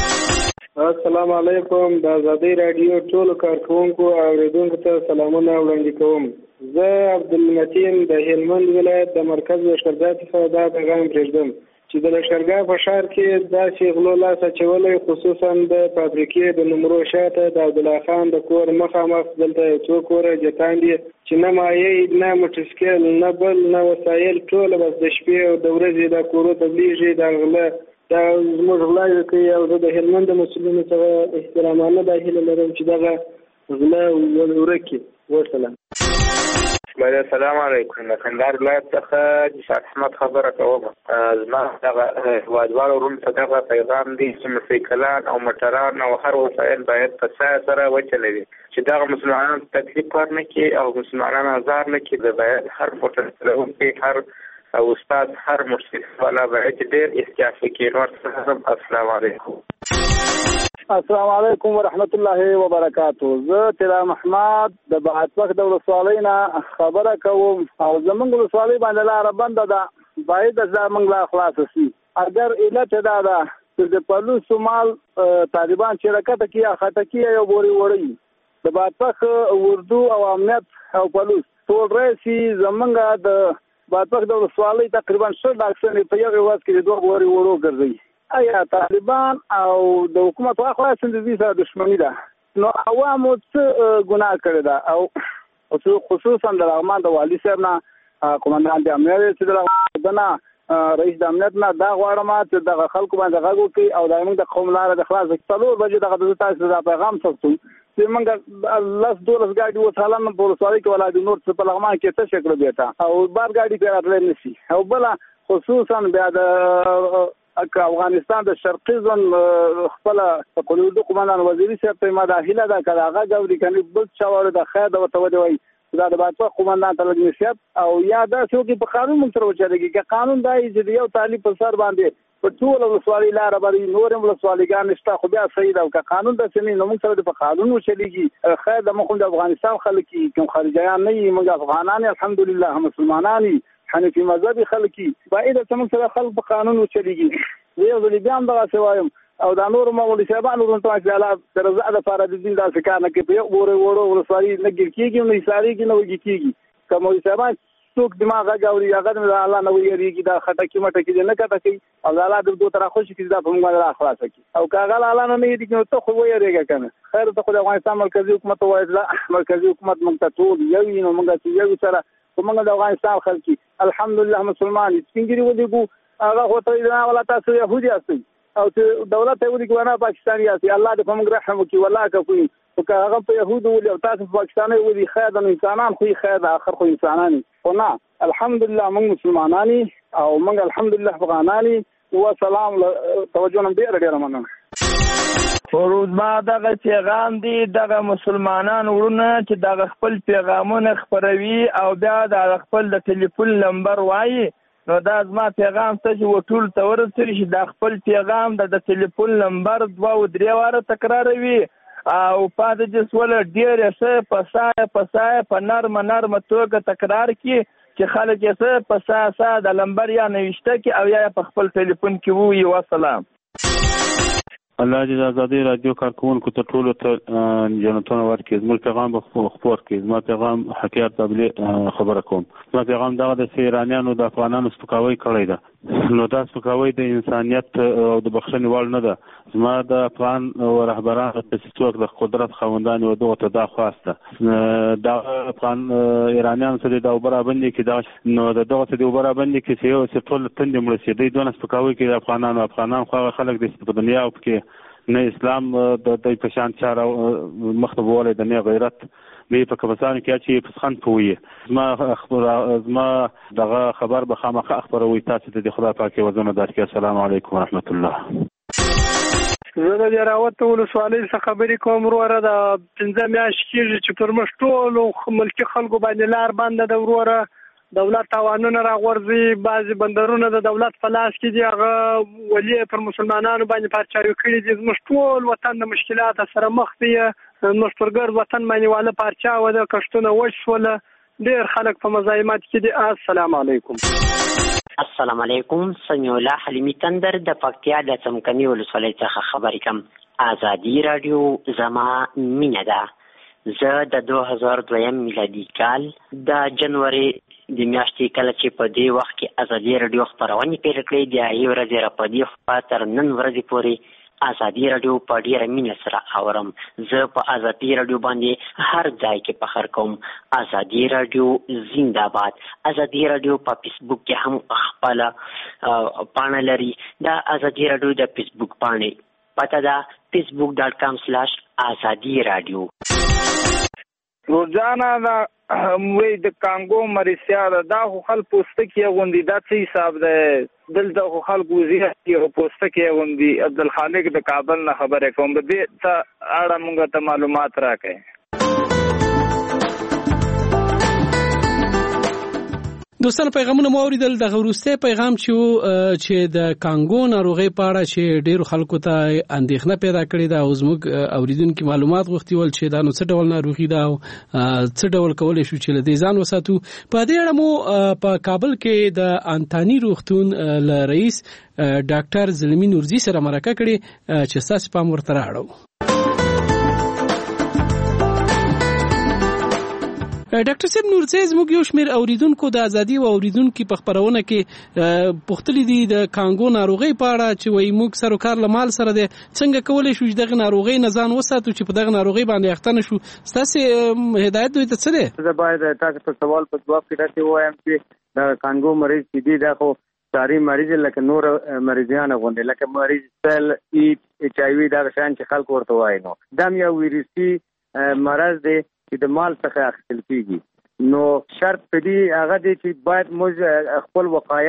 السلام علیکم د ازادۍ راډیو ټولو کارکوونکو او اوریدونکو ته سلامونه وړاندې کوم زه عبدالمتین د هلمند ولایت د مرکز لښکرګاه څخه دا پیغام پرېږدم چې د لښکرګاه په ښار کې داسې غلو لاس اچولی خصوصا د فابریکې د نمرو شاته د عبدالله خان د کور مخامخ دلته یو څو کوره جتان دي چې نه مایع نه موټرسایکل نه بل نه وسایل ټوله بس د شپې او د ورځې دا کورو ته بلیږي دا غله دا زموږ غلا کوي او زه د هلمند د مسؤلینو څخه احترامانه دا هیله لرم چې دغه غله ورکړي وسلام السلام علیکم د کندهار ولایت څخه د شاه احمد خبره کوم زما دغه هیوادوالو وروڼو ته دغه پیغام دی چې موټرسایکلان او موټران او هر وسایل باید په سایه سره وچلوي چې دغه مسلمانان تکلیف کار نه کړي او مسلمانان ازار نه کړي د باید هر موټر چلوونکی هر او استاد هر موټرسایکل والا باید ډېر احتیاط وکړي نور السلام علیکم السلام علیکم ورحمت الله وبرکاتو زه تیرا محمد د بعتبک د ولسوالۍ نه خبره کوم او زمونږ ولسوالۍ باندې لاره بنده ده باید د زمونږ لا خلاص شي اگر علت دا ده چې د پولیس مال طالبان شرکت کې اخته کې یو بوري وړي د بعتبک اردو او امنیت او پولیس ټول رئیسي زمونږ د بعتبک د ولسوالۍ تقریبا شل ډاکټر په یو ورځ کې دوه بوري وړو ګرځي آیا طالبان او د حکومت واخوا سندې سره دښمنی ده نو عوامو څه ګناه کړی ده او خصوصا د لغمان د والي صاحب نه قومندان د امنیت چې د نه رئیس د امنیت نه دا غواړم چې د خلکو باندې غږ وکړي او د موږ د قوم لاره د خلاص څلور بجې دغه د تاسو د پیغام څه چې موږ لاس دولس ګاډي وسالم په ولسوالۍ کې ولادي نور څه په لغمان کې څه شکل بیٹا او بار ګاډي پیراتل نشي او بل خصوصا بیا د افغانستان د شرقي زون خپل قلودو قومندان وزیری صاحب ته ما داخله دا کړه هغه غوړي کني بل څاور د خیر د وته وي دا د باطو قومندان ته لګنیشت او یا دا څو کې په قانون مونږ سره وچاريږي چې قانون دای چې یو طالب په سر باندې په ټول ولسوالۍ لار باندې نورم ولسوالیګان نشته خو بیا صحیح دا که قانون د سنې نو موږ سره په قانون وچلېږي خیر د مخ د افغانستان خلک کوم خارجيان نه یي موږ افغانان الحمدلله مسلمانان حنفي مذهبي خلک باید چې موږ سره خلک په قانون وچلېږي یو ځل بیا هم دا سوایم او دا نور مولوی صاحبانو ورته چې تر زړه د فارد الدین دا څه نه کې په وره وره ولسوالۍ نه ګرځيږي نو اسلامي کې نه وګړيږي کوم مولوی صاحبان څوک دماغ غاوري هغه د الله نه ویریږي دا خټکی مټکی نه کته کوي او الله د دوه طرف خوشي کې دا په موږ را خلاص کی او کاغه الله نه یې دي ته خو ویریږي کنه خیر ته خو د افغانستان مرکزی حکومت وایي مرکزی حکومت موږ ته ټول یو نو موږ چې یو سره موږ د افغانستان خلک الحمدلله مسلمان څنګه ودیګو هغه هوته نه ولا تاسو يهودي اسئ او چې دولت یې ودی کوه پاکستاني اسي الله دې په موږ رحم وکړي والله کوي او که هغه په يهودو ولي او تاسو په پاکستاني ودی خیر د انسانان خو خیر د اخر خو انسانان خو نه الحمدلله موږ مسلمانانی او موږ الحمدلله افغانانی و سلام توجه نن ډیر ډیر مننه فروز ما دغه پیغام دی دغه مسلمانان ورونه چې دغه خپل پیغامونه خبروي او بیا د خپل د ټلیفون نمبر وایي نو دا زما پیغام ته چې وټول ته ورسېږي چې دا خپل پیغام د ټلیفون نمبر دوه او درې واره تکراروي او پاتې چې سوله ډېرې څه په سایه په سایه په نرمه نرمه توګه تکرار کړي چې خلک یې څه په سایه سایه د نمبر یا نوشته کړي او یا په خپل ټلیفون کې ووایي وسلام الله دې د ازادۍ راډیو کارکوونکو ته ټولو ته جنتونه ورکړي زموږ پیغام به خپور کړي زما پیغام حقیقت تبلیغ خبره کوم زما پیغام دغه د ایرانیانو د افغانانو سپکاوی کړی ده نو دا سپکاوی د انسانیت او د بخښنې وړ نه ده زما د افغان رهبرانو چې څوک د قدرت خاوندان و دغه ته دا خواسته د افغان ایرانیانو سره د برابرۍ کې دا نو دغه ته د برابرۍ کې چې یو څه ټول تند مړ شي د دونه سپکاوی کې افغانانو افغانان خو خلک د په دنیا او کې نه اسلام د دې په شان چاره مخبوله د نه غیرت به په کبسان کې چې فسخن پوي ما خبر ما دغه خبر به خامخ خبروي تاسو ته د خدای پاک وزنه درکې السلام علیکم ورحمت الله زه د جراوت ولسوالۍ څخه خبرې کوم وروره د پنځه میاشتې کېږي چې پر مخ ټول ملکي خلکو باندې لار بنده ده وروره دولت توانونه راغورځي بعضې بندرونه د دولت په لاس کې دي هغه ولي پر مسلمانانو باندې پارچاوي کړي دي زموږ ټول وطن د مشکلات سره مخ دی زموږ پر ګرد وطن باندې والا پارچاوه ده کښتونه وچ شوله ډېر خلک په مزاحمت کې دي السلام علیکم السلام علیکم سمیع الله حلیمي تندر د پکتیا د څمکني ولسوالۍ څخه خبرې کوم ازادي راډیو زما مینه ده زه د دوه هزار دویم میلادي کال د جنوري د میاشتې کله چې په دې وخت کې ازادي راډیو خپرونې پیل کړې د هغې ورځې را په دې خوا تر نن ورځې پورې ازادي راډیو په ډېره مینه سره اورم زه په ازادي راډیو باندې هر ځای کې فخر کوم ازادي راډیو زنده باد ازادي راډیو په فیسبوک کې هم خپله پاڼه لري دا ازادي راډیو د فیسبوک پاڼې پته ده فیسبوک ډاټ کام سلاش ازادي راډیو روزانه دا وی د کانګو مریسیا دا خو خلک پوستکي غوندي دا څه حساب ده دلته خو خلک وزیر او پوستکي غوندي عبدالخالق د کابل نه خبره کوم د دې ته اړه موږ ته معلومات راکړئ دوستانو پیغامونه مو اوریدل د غوروسته پیغام چې چې د کانګو ناروغي په اړه چې ډیرو خلکو ته اندېښنه پیدا کړې ده او زموږ اوریدونکو معلومات غوښتي ول چې دا نو څه ډول ناروغي ده او څه ډول کولای شو چې له دې ځان وساتو په دې اړه مو په کابل کې د انتانی روغتون ل رئیس ډاکټر زلمی نورزی سره مرکه کړې چې تاسو په مرته راړو ډاکټر صاحب نورزی زموږ یو شمېر اوریدونکو د ازادي او اوریدونکو په خبرونه کې پوښتلي دي د کانګو ناروغي په اړه چې وایي موږ سره کار له مال سره دی څنګه کولای شو چې دغه ناروغي نه ځان وساتو چې په دغه ناروغي باندې اخته نشو ستاسو هدایت دوی ته څه دی زه باید تاسو په سوال په جواب کې راځم وایم چې د کانګو مریض چې دی دا خو ساري مریض لکه نور مریضان غونډه لکه مریض سل ایچ آی وی دا شان چې خلک ورته وایي نو دا یو ویروسي مرض دی چې د مال څخه اخیستل کیږي نو شرط په دې هغه دی چې باید موږ خپل وقایه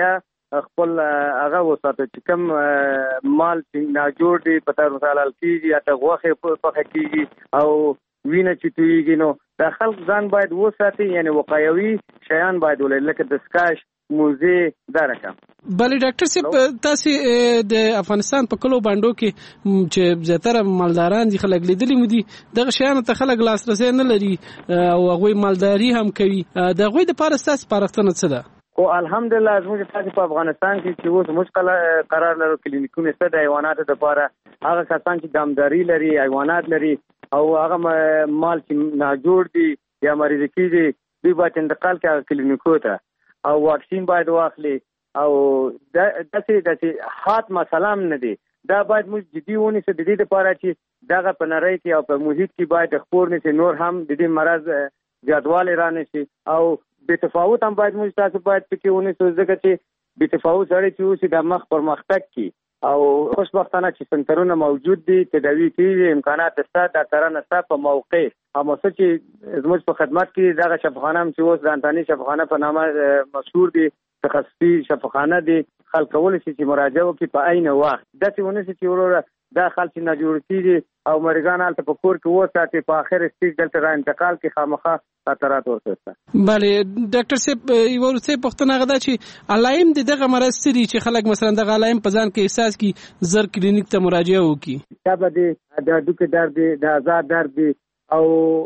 خپل هغه وساته چې کوم مال چې ناجوړ دی په تر مثال کیږي یا ته غوخه په کیږي او وینه چې تویږي نو د خلک ځان باید وساتي یعنی وقایوي شیان باید ولې لکه د سکاش موزه درکم. بله ډاکټر صاحب تاسو د افغانستان په کلو باندې کې چې زیاتره مالداران دي خلک لیدلي مو دي دغه شیانو ته خلک لاسرسي نه لري او هغه مالداري هم کوي د هغه د پاره تاسو پارښتنه څه ده؟ او الحمدلله زموږ تاسو په افغانستان کې چې اوس مشکل قرار لرو کلینیکونه ست د حیواناتو لپاره هغه کسان چې دامداري لري حیوانات لري او هغه مال چې ناجوړ دي یا مریض کیږي دوی باید انتقال کوي کلینیکو ته او واکسین باید واخلي او داسې داسې حات مسلام نه دي دا باید موږ جدي ونیسو د دې لپاره چې دغه په نړۍ کې او په محیط کې باید خپور نشي نور هم د دې مرض زیاتوالی را نشي او بې تفاوت هم باید موږ تاسو باید پکې ونیسو ځکه چې بې تفاوت سړی چې اوسي د مخ پرمختګ کوي او خوشبختانه چې سنټرونه موجود دي تداوی کیږي امکانات شته ډاکټران شته په موقع هم څه چې زموږ په خدمت کې دغه شفاخانه هم چې اوس د انتاني شفاخانه په نامه مشهور دي تخصصي شفاخانه دي خلک کولای شي چې مراجعه وکړي په عین وخت داسې ونه شي چې وروره دا خلک نه جوړ کیږي او مریضان هلته په کور کې وساتي په اخر سټیج دلته را انتقال کې خامخا خطرات ورسته. بله ډاکټر صاحب یو ورته پوښتنه غدا چې علائم دغه مرض سری چې خلک مثلا دغه علائم په ځان کې احساس کی زر کلینیک ته مراجعه وکړي تبه دي د ډوکې درد دي د آزاد درد دي او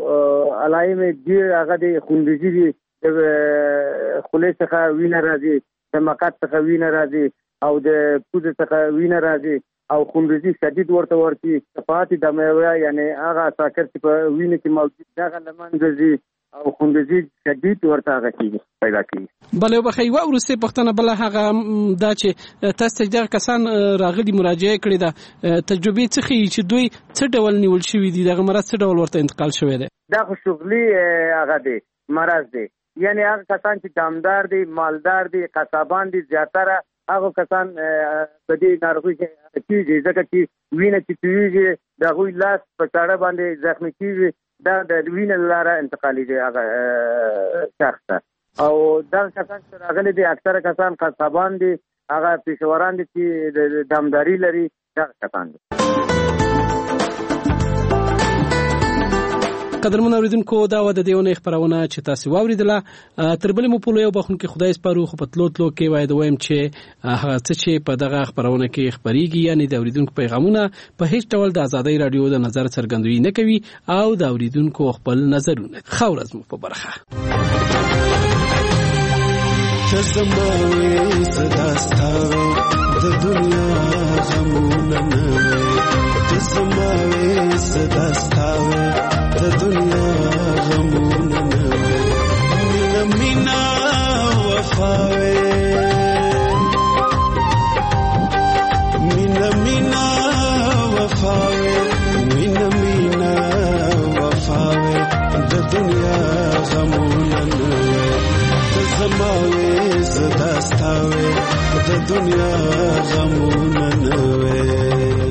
علائم دي هغه د خوندزي دي د خولې څخه وینه راځي د مقعد څخه وینه راځي او د پوزې څخه وینه راځي او خوندزي شدید ورته ورتي صفات د میوه یعنی هغه ساکر چې په وینه کې موجود دغه لمنځي او خوندزي شدید ورته هغه کیږي پیدا کیږي. بله وبخښئ یوه وروستۍ پوښتنه بله هغه دا چې تاسو ته دغه کسان راغلي مراجعه کړې ده تجربې څه ښیي چې دوی څه ډول نیول شوي دي دغه مرض څه ډول ورته انتقال شوی دی؟ دا خو شغلي هغه دی مرض دی یعنی هغه کسان چې دامدار دي مالدار دي قصابان دي زیاتره هغه کسان په دې ناروغي کې کیږي ځکه چې وینه چې تویږي د هغوی لاس په چاړه باندې زخمي کیږي دا د وینې لاره انتقالي هغه شخص ته او دا کسان چې راغلي دي اکثره کسان قصابان دي هغه پیشوران دي چې د دامداري لري دا کسان دي. قدرمن اوریدونکو دا و د دیونه خبرونه چې تاسو واوریدله تر بلې مو په لوی بخون کې خدای سپارو خو په تلو تلو کې وای د وایم چې هغه څه چې په دغه خبرونه کې خبريږي یعنی د اوریدونکو پیغامونه په هیڅ ډول د ازادۍ رادیو د نظر څرګندوي نه کوي او د اوریدونکو خپل نظرونه خورز مو په برخه تزموي صداستاوي د دنیا غمونه نه تزموي صداستاوي د دنیا غمونه نه مینا مینا وفاوي مینا مینا وفاوي مینا مینا وفاوي د دنیا غمونه نه تزموي صداستاوي د دنیا غمونه نه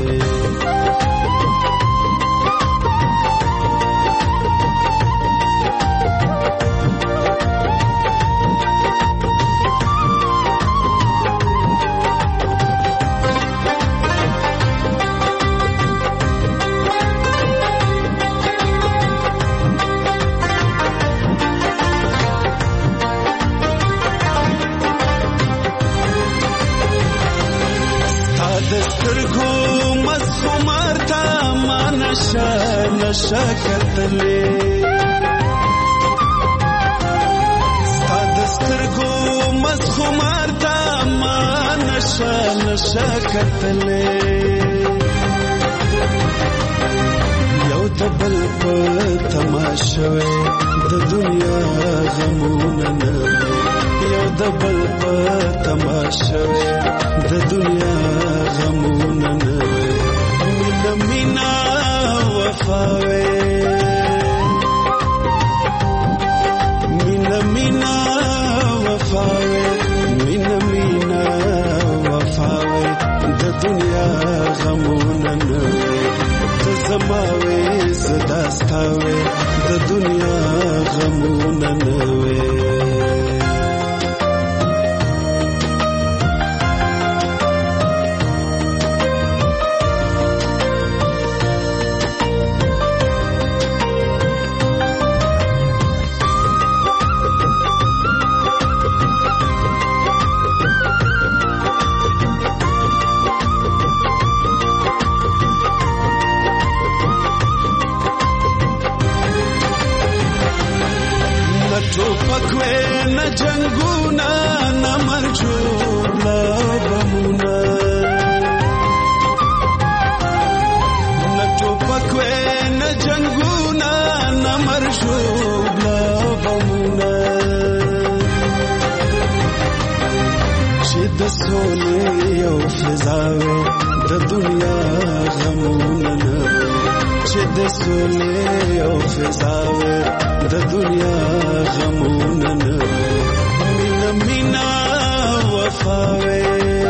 نشا کتلې ستاد سترګو مسخمار تا ما نشا نشا کتلې یو دبل په تماشوي د دنیا غمونه نه یو دبل په تماشوي د دنیا غمونه نه مینا مینا وفاوي مینا مینا وفاوي مینا مینا وفاوي د دنیا غمونه نه تزماوي صداستاوي د دنیا غمونه نه ټوپکوي نه جنگونه نه مرجوړه بمونه نه ټوپکوي نه جنگونه نه مرجوړه بمونه چې د سولې او فضاوي د دنیا غمونه نه چې د سولې او فضاوي د دنیا غمونه نه مینا مینا وفاوي